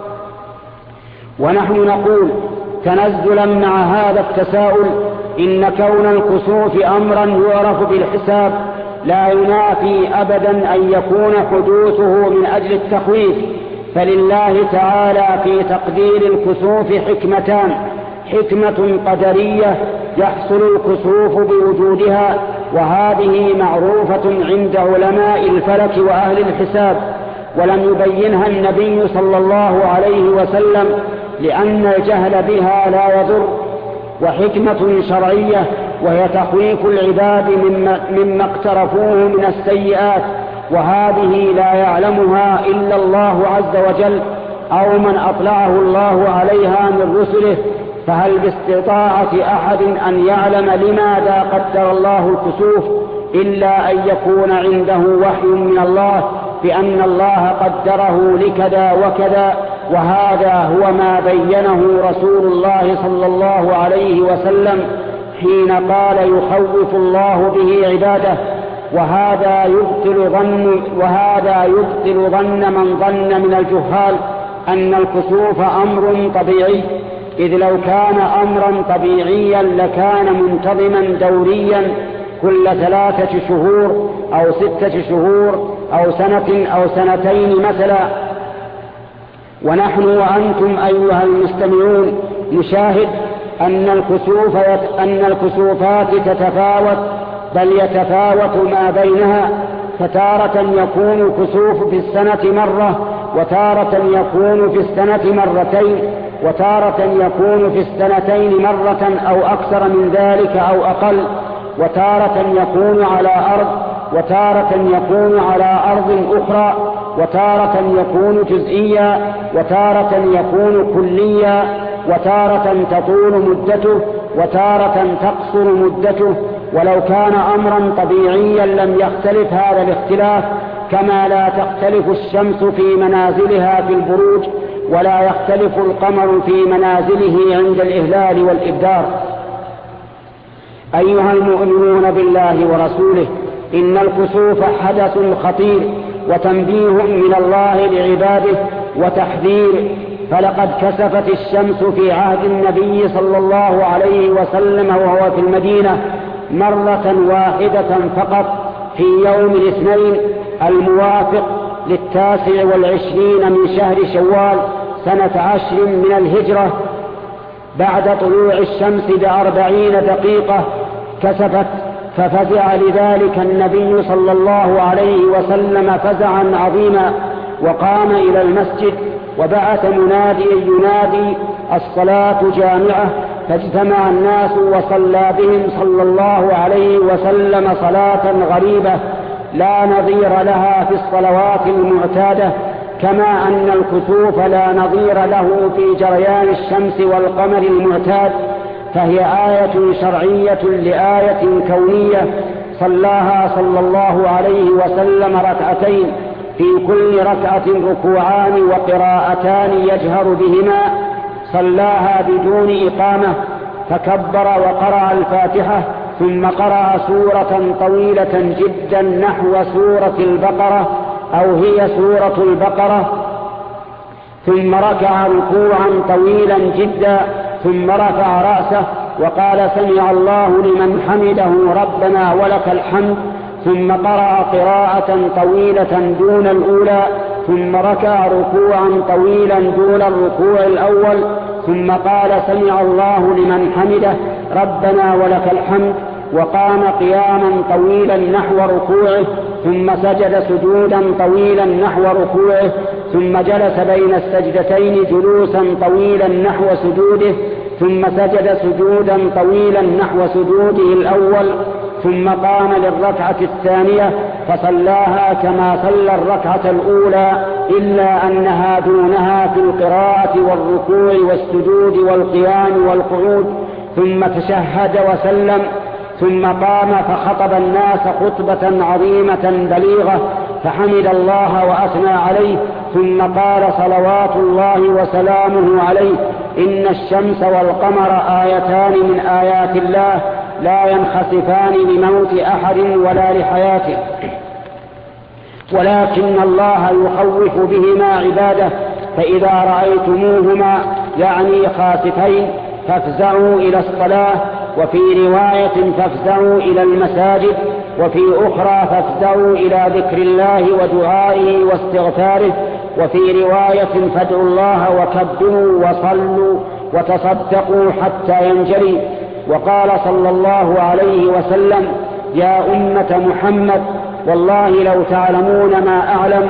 ونحن نقول تنزلا مع هذا التساؤل إن كون الكسوف أمرا يعرف بالحساب لا ينافي أبدا أن يكون حدوثه من أجل التخويف، فلله تعالى في تقدير الكسوف حكمتان: حكمة قدرية يحصل الكسوف بوجودها، وهذه معروفة عند علماء الفلك وأهل الحساب، ولم يبينها النبي صلى الله عليه وسلم لأن الجهل بها لا يضر. وحكمة شرعية وهي تخويف العباد مما اقترفوه من السيئات، وهذه لا يعلمها إلا الله عز وجل أو من أطلعه الله عليها من رسله. فهل باستطاعة أحد أن يعلم لماذا قدر الله الكسوف إلا أن يكون عنده وحي من الله بأن الله قدره لكذا وكذا، وهذا هو ما بينه رسول الله صلى الله عليه وسلم حين قال يخوف الله به عباده. وهذا يبطل ظن من ظن من الجهال أن الكسوف أمر طبيعي، إذ لو كان أمرا طبيعيا لكان منتظما دوريا كل 3 شهور أو 6 شهور أو سنة أو سنتين مثلا. ونحن وأنتم أيها المستمعون نشاهد أن الكسوفات تتفاوت، بل يتفاوت ما بينها، فتارة يكون كسوف في السنة مرة، وتارة يكون في السنة مرتين، وتارة يكون في السنتين مرة أو أكثر من ذلك أو أقل، وتارة يكون على أرض، وتارة يكون على أرض أخرى، وتارة يكون جزئيا، وتارة يكون كليا، وتارة تطول مدته، وتارة تقصر مدته. ولو كان أمرا طبيعيا لم يختلف هذا الاختلاف، كما لا تختلف الشمس في منازلها في البروج، ولا يختلف القمر في منازله عند الإهلال والإبدار. أيها المؤمنون بالله ورسوله، إن الكسوف حدث خطير وتنبيه من الله لعباده وتحذير. فلقد كسفت الشمس في عهد النبي صلى الله عليه وسلم وهو في المدينة مرة واحدة فقط، في يوم الاثنين الموافق 29 من شهر شوال سنة 10 من الهجرة، بعد طلوع الشمس ب40 دقيقة كسفت، ففزع لذلك النبي صلى الله عليه وسلم فزعا عظيما، وقام إلى المسجد وبعث مناديا ينادي الصلاة جامعة، فاجتمع الناس وصلى بهم صلى الله عليه وسلم صلاة غريبة لا نظير لها في الصلوات المعتادة، كما أن الكسوف لا نظير له في جريان الشمس والقمر المعتاد، فهي آية شرعية لآية كونية صلاها صلى الله عليه وسلم ركعتين، في كل ركعة ركوعان وقراءتان يجهر بهما، صلاها بدون إقامة، فكبر وقرأ الفاتحة، ثم قرأ سورة طويلة جدا نحو سورة البقرة أو هي سورة البقرة، ثم ركع ركوعا طويلا جدا، ثم رفع رأسه وقال سمع الله لمن حمده ربنا ولك الحمد، ثم قرأ قراءة طويلة دون الأولى، ثم ركع ركوعا طويلا دون الركوع الأول، ثم قال سمع الله لمن حمده ربنا ولك الحمد، وقام قياما طويلا نحو ركوعه، ثم سجد سجودا طويلا نحو ركوعه، ثم جلس بين السجدتين جلوسا طويلا نحو سجوده، ثم سجد سجودا طويلا نحو سجوده الأول، ثم قام للركعة الثانية فصلاها كما صلى الركعة الأولى، إلا أنها دونها في القراءة والركوع والسجود والقيام والقعود، ثم تشهد وسلم، ثم قام فخطب الناس خطبة عظيمة بليغة، فحمد الله وأثنى عليه، ثم قال صلوات الله وسلامه عليه: إن الشمس والقمر آيتان من آيات الله لا ينخسفان لموت أحد ولا لحياته، ولكن الله يخوف بهما عباده، فإذا رأيتموهما يعني خاسفين فافزعوا إلى الصلاة، وفي رواية فافزعوا إلى المساجد، وفي أخرى فافزعوا إلى ذكر الله ودعائه واستغفاره، وفي رواية فادعوا الله وكبروا وصلوا وتصدقوا حتى ينجلي. وقال صلى الله عليه وسلم: يا أمة محمد، والله لو تعلمون ما أعلم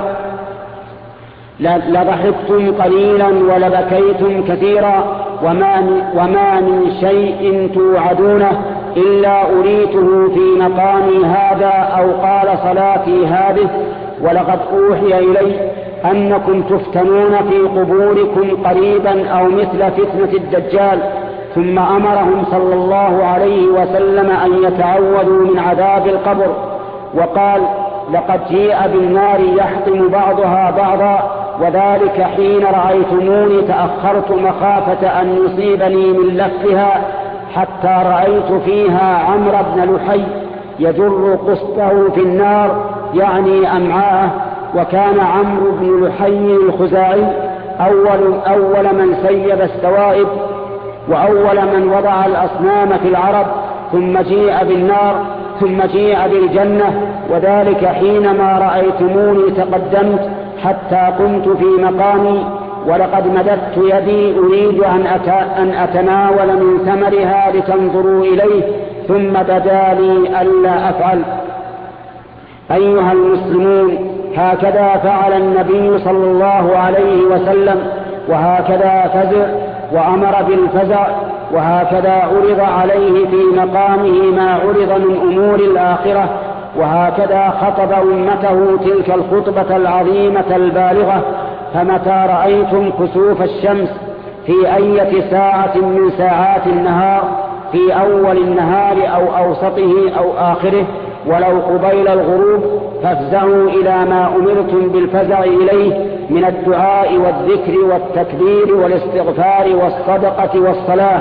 لضحكتم قليلا ولبكيتم كثيرا، وما من شيء توعدونه إلا أريته في مقامي هذا أو قال صلاتي هذه، ولقد أوحي إلي أنكم تفتنون في قبوركم قريبا أو مثل فتنة الدجال. ثم أمرهم صلى الله عليه وسلم أن يتعوذوا من عذاب القبر، وقال: لقد جيء بالنار يحطم بعضها بعضا، وذلك حين رأيتموني تأخرت مخافة أن يصيبني من لفها، حتى رأيت فيها عمرو بن لحي يجر قسطه في النار، يعني أمعاءه. وكان عمرو بن لحي الخزاعي أول من سيب السوائب، وأول من وضع الأصنام في العرب، ثم جيء بالنار، ثم جيء بالجنة. وذلك حينما رأيتموني تقدمت حتى قمت في مقامي، ولقد مددت يدي أريد أن أتناول من ثمرها لتنظروا إليه، ثم بدا لي ألا أفعل. أيها المسلمون، هكذا فعل النبي صلى الله عليه وسلم، وهكذا فزع وأمر بالفزع، وهكذا عرض عليه في مقامه ما عرض من أمور الآخرة، وهكذا خطب أمته تلك الخطبة العظيمة البالغة. فمتى رأيتم كسوف الشمس في أي ساعة من ساعات النهار، في أول النهار أو أوسطه أو آخره، ولو قبيل الغروب، فافزعوا إلى ما أمرتم بالفزع إليه من الدعاء والذكر والتكبير والاستغفار والصدقة والصلاة،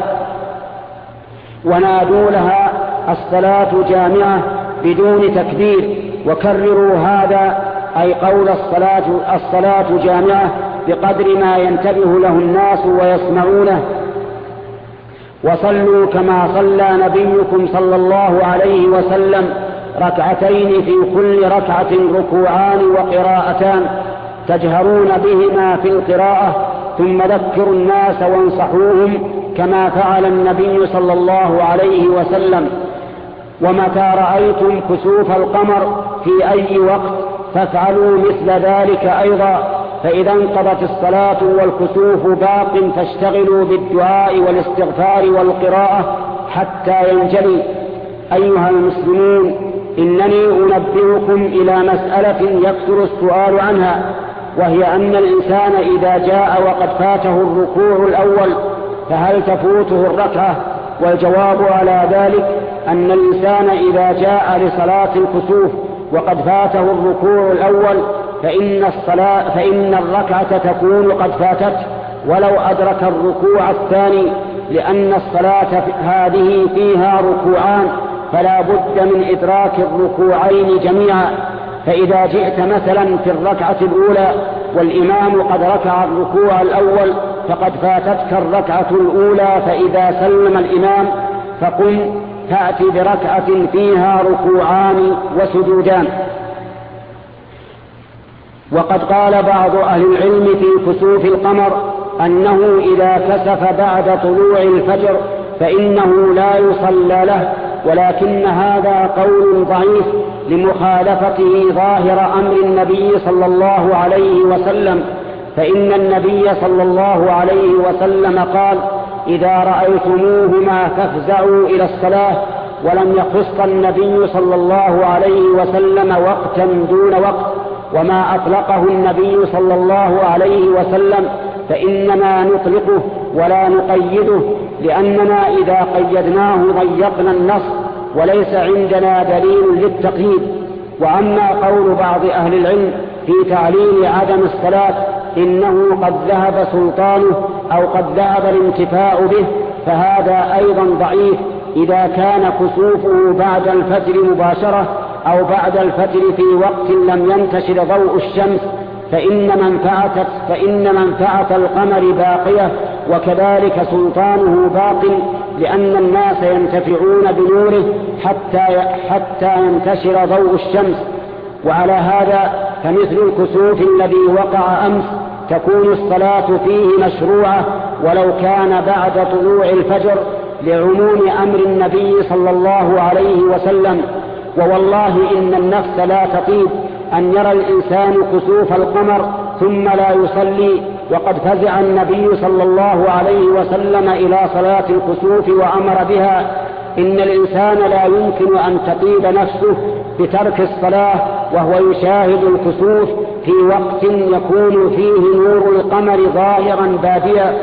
ونادوا لها الصلاة جامعة بدون تكبير. وكرروا هذا، أي قول الصلاة جامعة، بقدر ما ينتبه له الناس ويسمعونه. وصلوا كما صلى نبيكم صلى الله عليه وسلم ركعتين، في كل ركعة ركوعان وقراءتان تجهرون بهما في القراءة، ثم ذكروا الناس وانصحوهم كما فعل النبي صلى الله عليه وسلم. ومتى رأيتم كسوف القمر في أي وقت فافعلوا مثل ذلك أيضا، فإذا انقضت الصلاة والكسوف باق فاشتغلوا بالدعاء والاستغفار والقراءة حتى ينجلي. أيها المسلمون، إنني أنبهكم إلى مسألة يكثر السؤال عنها، وهي أن الإنسان إذا جاء وقد فاته الركوع الأول فهل تفوته الركعة؟ والجواب على ذلك أن الإنسان إذا جاء لصلاة الكسوف وقد فاته الركوع الأول فإن الركعة تكون قد فاتته ولو أدرك الركوع الثاني، لأن الصلاة هذه فيها ركوعان، فلا بد من إدراك الركوعين جميعا. فإذا جئت مثلا في الركعة الأولى والإمام قد ركع الركوع الأول فقد فاتتك الركعة الأولى، فإذا سلم الإمام فقم تأتي بركعة فيها ركوعان وسجودان. وقد قال بعض أهل العلم في كسوف القمر أنه إذا كسف بعد طلوع الفجر فإنه لا يصلى له، ولكن هذا قول ضعيف لمخالفته ظاهر أمر النبي صلى الله عليه وسلم، فإن النبي صلى الله عليه وسلم قال: إذا رأيتموهما فافزعوا إلى الصلاة. ولم يخص النبي صلى الله عليه وسلم وقتا دون وقت، وما أطلقه النبي صلى الله عليه وسلم فإنما نطلقه ولا نقيده، لأننا إذا قيدناه ضيقنا النص وليس عندنا دليل للتقييد. وأما قول بعض أهل العلم في تعليل عدم الصلاة إنه قد ذهب سلطانه أو قد ذهب الانتفاع به، فهذا أيضا ضعيف إذا كان كسوفه بعد الفجر مباشرة أو بعد الفجر في وقت لم ينتشر ضوء الشمس، فإن منفعة القمر باقية، وكذلك سلطانه باق، لأن الناس ينتفعون بنوره حتى ينتشر ضوء الشمس. وعلى هذا فمثل الكسوف الذي وقع أمس تكون الصلاة فيه مشروعة ولو كان بعد طلوع الفجر، لعموم أمر النبي صلى الله عليه وسلم. ووالله إن النفس لا تطيب أن يرى الإنسان كسوف القمر ثم لا يصلي، وقد فزع النبي صلى الله عليه وسلم إلى صلاة الكسوف وأمر بها. إن الإنسان لا يمكن أن تطيب نفسه بترك الصلاة وهو يشاهد الكسوف في وقت يكون فيه نور القمر ظاهرا باديا،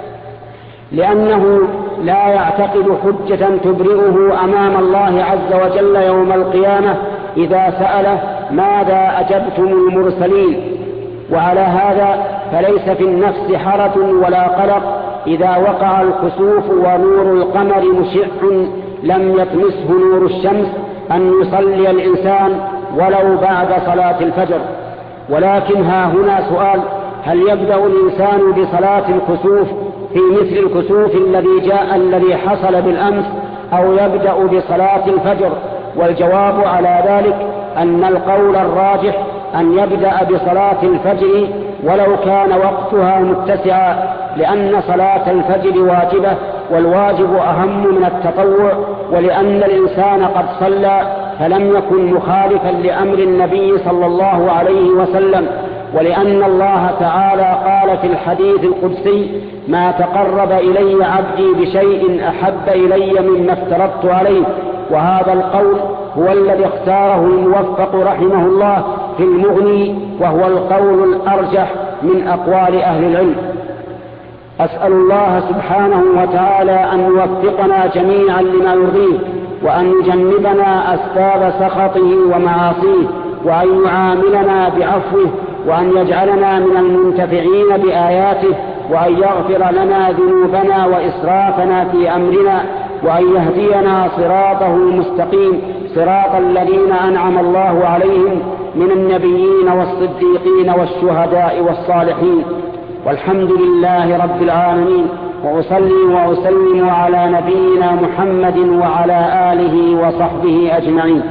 لأنه لا يعتقد حجة تبرئه أمام الله عز وجل يوم القيامة إذا سأله: ماذا أجبتم المرسلين؟ وعلى هذا فليس في النفس حرج ولا قلق إذا وقع الكسوف ونور القمر مشع لم يطمسه نور الشمس أن يصلي الإنسان ولو بعد صلاة الفجر. ولكن ها هنا سؤال: هل يبدأ الإنسان بصلاة الكسوف في مثل الكسوف الذي حصل بالأمس أو يبدأ بصلاة الفجر؟ والجواب على ذلك أن القول الراجح أن يبدأ بصلاة الفجر ولو كان وقتها متسعا، لأن صلاة الفجر واجبة والواجب أهم من التطوع، ولأن الإنسان قد صلى فلم يكن مخالفا لأمر النبي صلى الله عليه وسلم، ولأن الله تعالى قال في الحديث القدسي: ما تقرب إلي عبدي بشيء أحب إلي مما افترضت عليه. وهذا القول هو الذي اختاره الموفق رحمه الله في المغني، وهو القول الأرجح من أقوال أهل العلم. أسأل الله سبحانه وتعالى أن يوفقنا جميعا لما يرضيه، وأن يجنبنا أسباب سخطه ومعاصيه، وأن يعاملنا بعفوه، وأن يجعلنا من المنتفعين بآياته، وأن يغفر لنا ذنوبنا وإسرافنا في أمرنا، وأن يهدينا صراطه المستقيم، صراط الذين أنعم الله عليهم من النبيين والصديقين والشهداء والصالحين. والحمد لله رب العالمين، وأصلي وأسلم على نبينا محمد وعلى آله وصحبه أجمعين.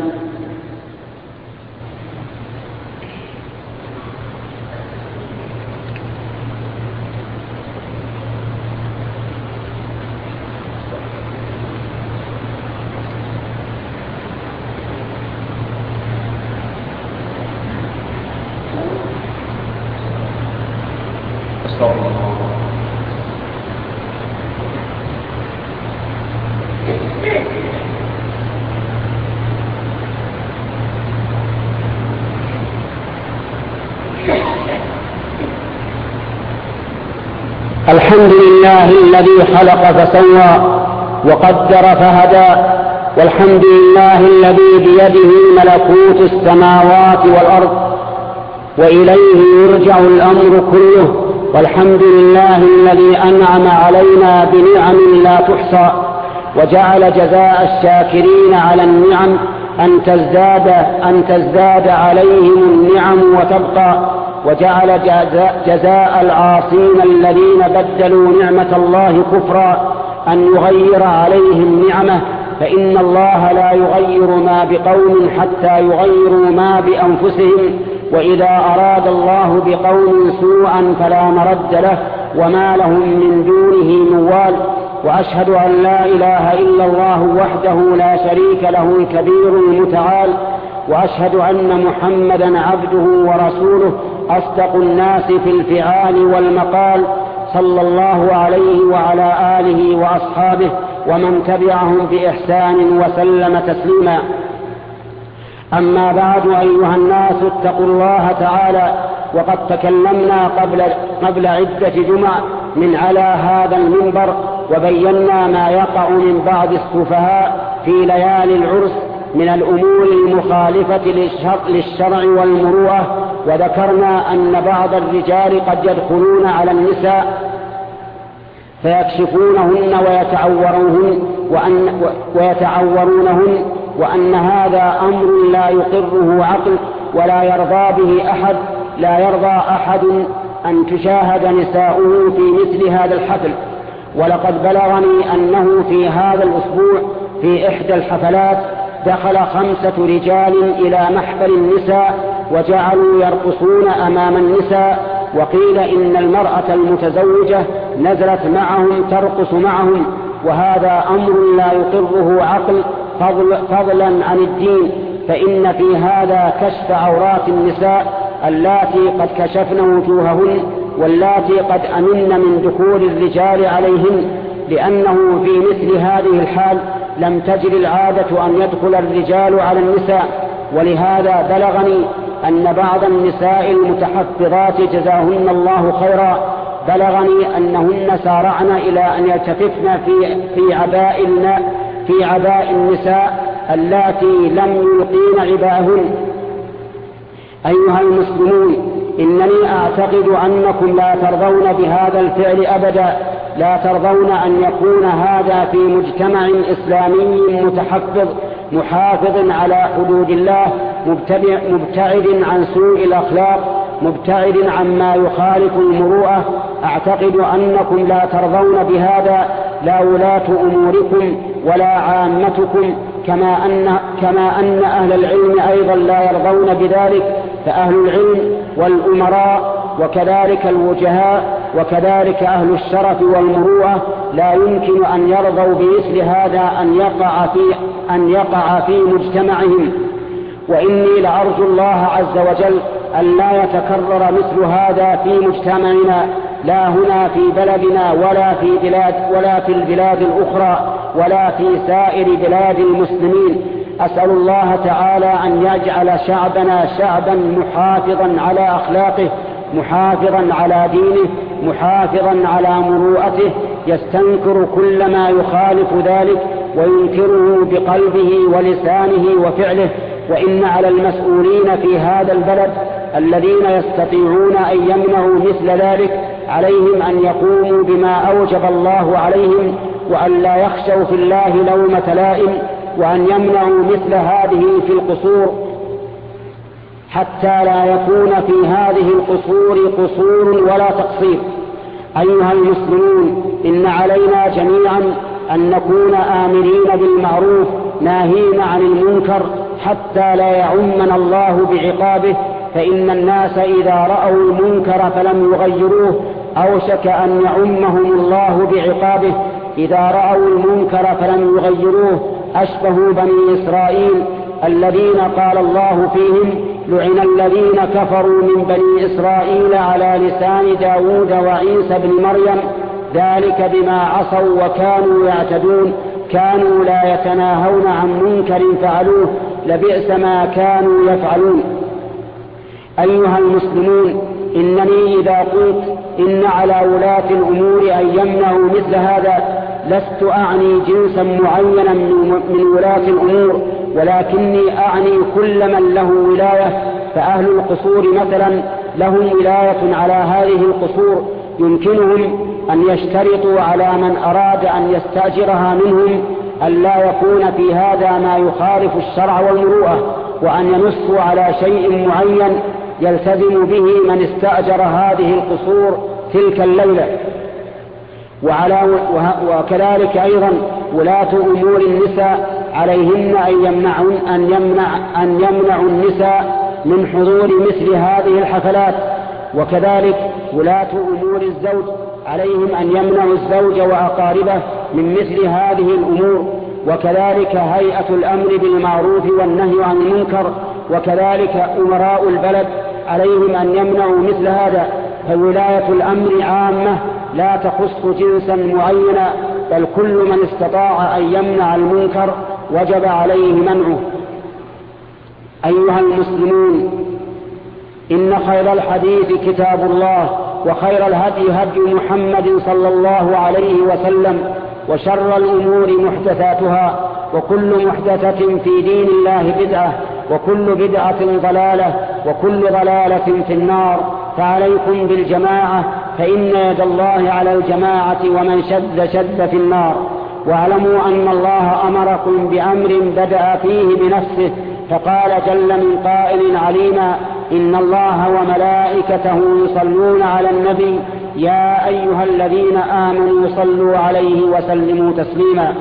الحمد لله الذي خلق فسوى وقدر فهدى، والحمد لله الذي بيده ملكوت السماوات والأرض وإليه يرجع الأمر كله، والحمد لله الذي أنعم علينا بنعم لا تحصى، وجعل جزاء الشاكرين على النعم أن تزداد عليهم النعم وتبقى، وجعل جزاء العاصين الذين بدلوا نعمة الله كفرا أن يغير عليهم نعمه، فإن الله لا يغير ما بقوم حتى يغيروا ما بأنفسهم، وإذا أراد الله بقوم سوءا فلا مرد له وما لهم من دونه موال. وأشهد أن لا إله إلا الله وحده لا شريك له الكبير المتعال، وأشهد أن محمدا عبده ورسوله أصدق الناس في الفعال والمقال، صلى الله عليه وعلى آله وأصحابه ومن تبعهم بإحسان وسلم تسليما. أما بعد، أيها الناس اتقوا الله تعالى، وقد تكلمنا قبل عدة جمع من على هذا المنبر، وبينا ما يقع من بعض السفهاء في ليالي العرس من الأمور المخالفة للشرع والمروءة، وذكرنا أن بعض الرجال قد يدخلون على النساء فيكشفونهن ويتعورونهن، وأن هذا أمر لا يقره عقل ولا يرضى به أحد، لا يرضى أحد أن تشاهد نساؤه في مثل هذا الحفل. ولقد بلغني أنه في هذا الأسبوع في إحدى الحفلات دخل 5 رجال إلى محفل النساء وجعلوا يرقصون أمام النساء، وقيل إن المرأة المتزوجة نزلت معهم ترقص معهم، وهذا أمر لا يقره عقل فضلا عن الدين، فإن في هذا كشف عورات النساء اللاتي قد كشفن وجوههن واللاتي قد أمن من دخول الرجال عليهن، لأنه في مثل هذه الحال لم تجر العادة أن يدخل الرجال على النساء. ولهذا بلغني أن بعض النساء المتحفظات جزاهن الله خيرا بلغني أنهن سارعن إلى أن يلتفتن في عباء النساء اللاتي لم يلقين عباءهن. أيها المسلمون، إنني أعتقد أنكم لا ترضون بهذا الفعل أبدا، لا ترضون أن يكون هذا في مجتمع إسلامي متحفظ محافظ على حدود الله، مبتعد عن سوء الأخلاق، مبتعد عما يخالف المروءة. أعتقد أنكم لا ترضون بهذا، لا ولاة أموركم ولا عامتكم، كما أن أهل العلم أيضا لا يرضون بذلك، فأهل العلم والأمراء وكذلك الوجهاء وكذلك أهل الشرف والمروءة لا يمكن أن يرضوا بمثل هذا أن يقع في مجتمعهم. وإني لأرجو الله عز وجل أن لا يتكرر مثل هذا في مجتمعنا، لا هنا في بلدنا ولا في البلاد الأخرى ولا في سائر بلاد المسلمين. أسأل الله تعالى أن يجعل شعبنا شعبا محافظا على أخلاقه، محافظا على دينه، محافظا على مروءته، يستنكر كل ما يخالف ذلك وينكره بقلبه ولسانه وفعله. وإن على المسؤولين في هذا البلد الذين يستطيعون أن يمنعوا مثل ذلك عليهم أن يقوموا بما أوجب الله عليهم، وأن لا يخشوا في الله لومة لائم، وأن يمنعوا مثل هذه في القصور، حتى لا يكون في هذه القصور قصور ولا تقصير. أيها المسلمون، إن علينا جميعا أن نكون آمرين بالمعروف ناهين عن المنكر حتى لا يعمنا الله بعقابه، فإن الناس إذا رأوا المنكر فلم يغيروه أوشك أن يعمهم الله بعقابه. إذا رأوا المنكر فلم يغيروه أشبهوا بني إسرائيل الذين قال الله فيهم: لعن الذين كفروا من بني إسرائيل على لسان داود وعيسى بن مريم، ذلك بما عصوا وكانوا يعتدون، كانوا لا يتناهون عن منكر فعلوه، لبئس ما كانوا يفعلون. أيها المسلمون، إنني إذا قلت إن على ولاة الأمور أن يمنعوا مثل هذا لست أعني جنسا معينا من ولاة الأمور، ولكني أعني كل من له ولاية. فأهل القصور مثلا لهم ولاية على هذه القصور، يمكنهم أن يشترطوا على من أراد أن يستأجرها منهم أن لا يكون في هذا ما يخالف الشرع والمروءة، وأن ينصوا على شيء معين يلتزم به من استأجر هذه القصور تلك الليلة. وكذلك أيضا ولاة أمور النساء عليهن أن يمنعوا النساء من حضور مثل هذه الحفلات. وكذلك ولاة أمور الزوج عليهم أن يمنعوا الزوج وأقاربه من مثل هذه الأمور. وكذلك هيئة الأمر بالمعروف والنهي عن المنكر، وكذلك أمراء البلد عليهم أن يمنعوا مثل هذا. فولاية الأمر عامة لا تخص جنسا معينا، بل كل من استطاع أن يمنع المنكر وجب عليه منعه. أيها المسلمون، إن خير الحديث كتاب الله، وخير الهدي هدي محمد صلى الله عليه وسلم، وشر الأمور محدثاتها، وكل محدثة في دين الله بدعة، وكل بدعة ضلالة، وكل ضلالة في النار. فعليكم بالجماعة، فإن يد الله على الجماعة، ومن شد في النار. واعلموا أن الله أمركم بأمر بدأ فيه بنفسه، فقال جل من قائل عليما: إن الله وملائكته يصلون على النبي يا أيها الذين آمنوا صلوا عليه وسلموا تسليما.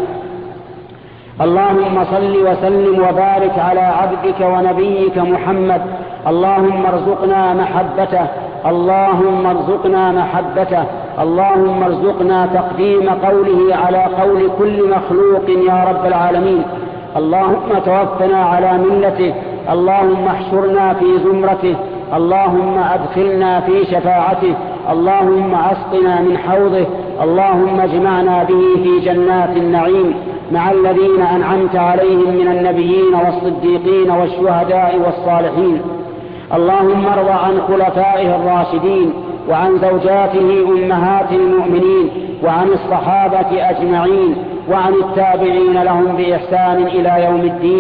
اللهم صل وسلم وبارك على عبدك ونبيك محمد. اللهم ارزقنا محبته، اللهم ارزقنا محبته، اللهم ارزقنا تقديم قوله على قول كل مخلوق يا رب العالمين. اللهم توفنا على ملته، اللهم احشرنا في زمرته، اللهم أدخلنا في شفاعته، اللهم أسقنا من حوضه، اللهم اجمعنا به في جنات النعيم مع الذين أنعمت عليهم من النبيين والصديقين والشهداء والصالحين. اللهم ارض عن خلفائه الراشدين، وعن زوجاته أمهات المؤمنين، وعن الصحابة أجمعين، وعن التابعين لهم بإحسان إلى يوم الدين.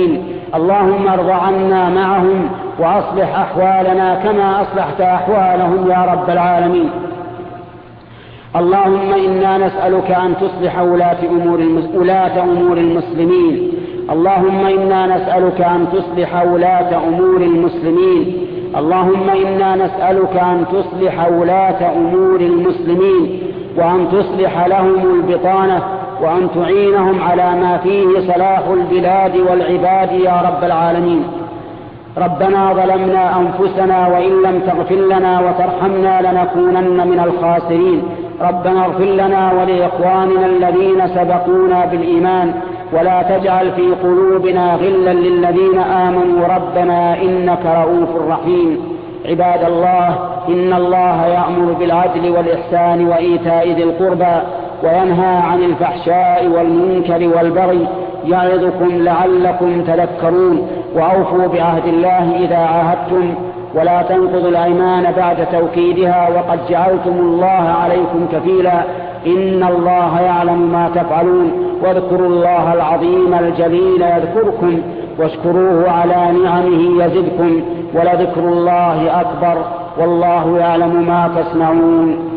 اللهم ارض عنا معهم وأصلح أحوالنا كما أصلحت أحوالهم يا رب العالمين. اللهم إنا نسألك أن تصلح ولاة أمور المسلمين. اللهم إنا نسألك أن تصلح ولاة أمور المسلمين. اللهم إنا نسألك أن تصلح ولاة أمور المسلمين وأن تصلح لهم البطانة وأن تعينهم على ما فيه صلاح البلاد والعباد يا رب العالمين. ربنا ظلمنا أنفسنا وإن لم تغفر لنا وترحمنا لنكونن من الخاسرين. ربنا اغفر لنا ولإخواننا الذين سبقونا بالإيمان ولا تجعل في قلوبنا غلا للذين آمنوا ربنا إنك رؤوف رحيم. عباد الله، إن الله يأمر بالعدل والإحسان وإيتاء ذي القربى وينهى عن الفحشاء والمنكر والبغي يعظكم لعلكم تذكرون. وأوفوا بعهد الله إذا عاهدتم ولا تنقضوا الأيمان بعد توكيدها وقد جعلتم الله عليكم كفيلا. إن الله يعلم ما تفعلون. واذكروا الله العظيم الجليل يذكركم واشكروه على نعمه يزدكم ولذكر الله أكبر والله يعلم ما تصنعون.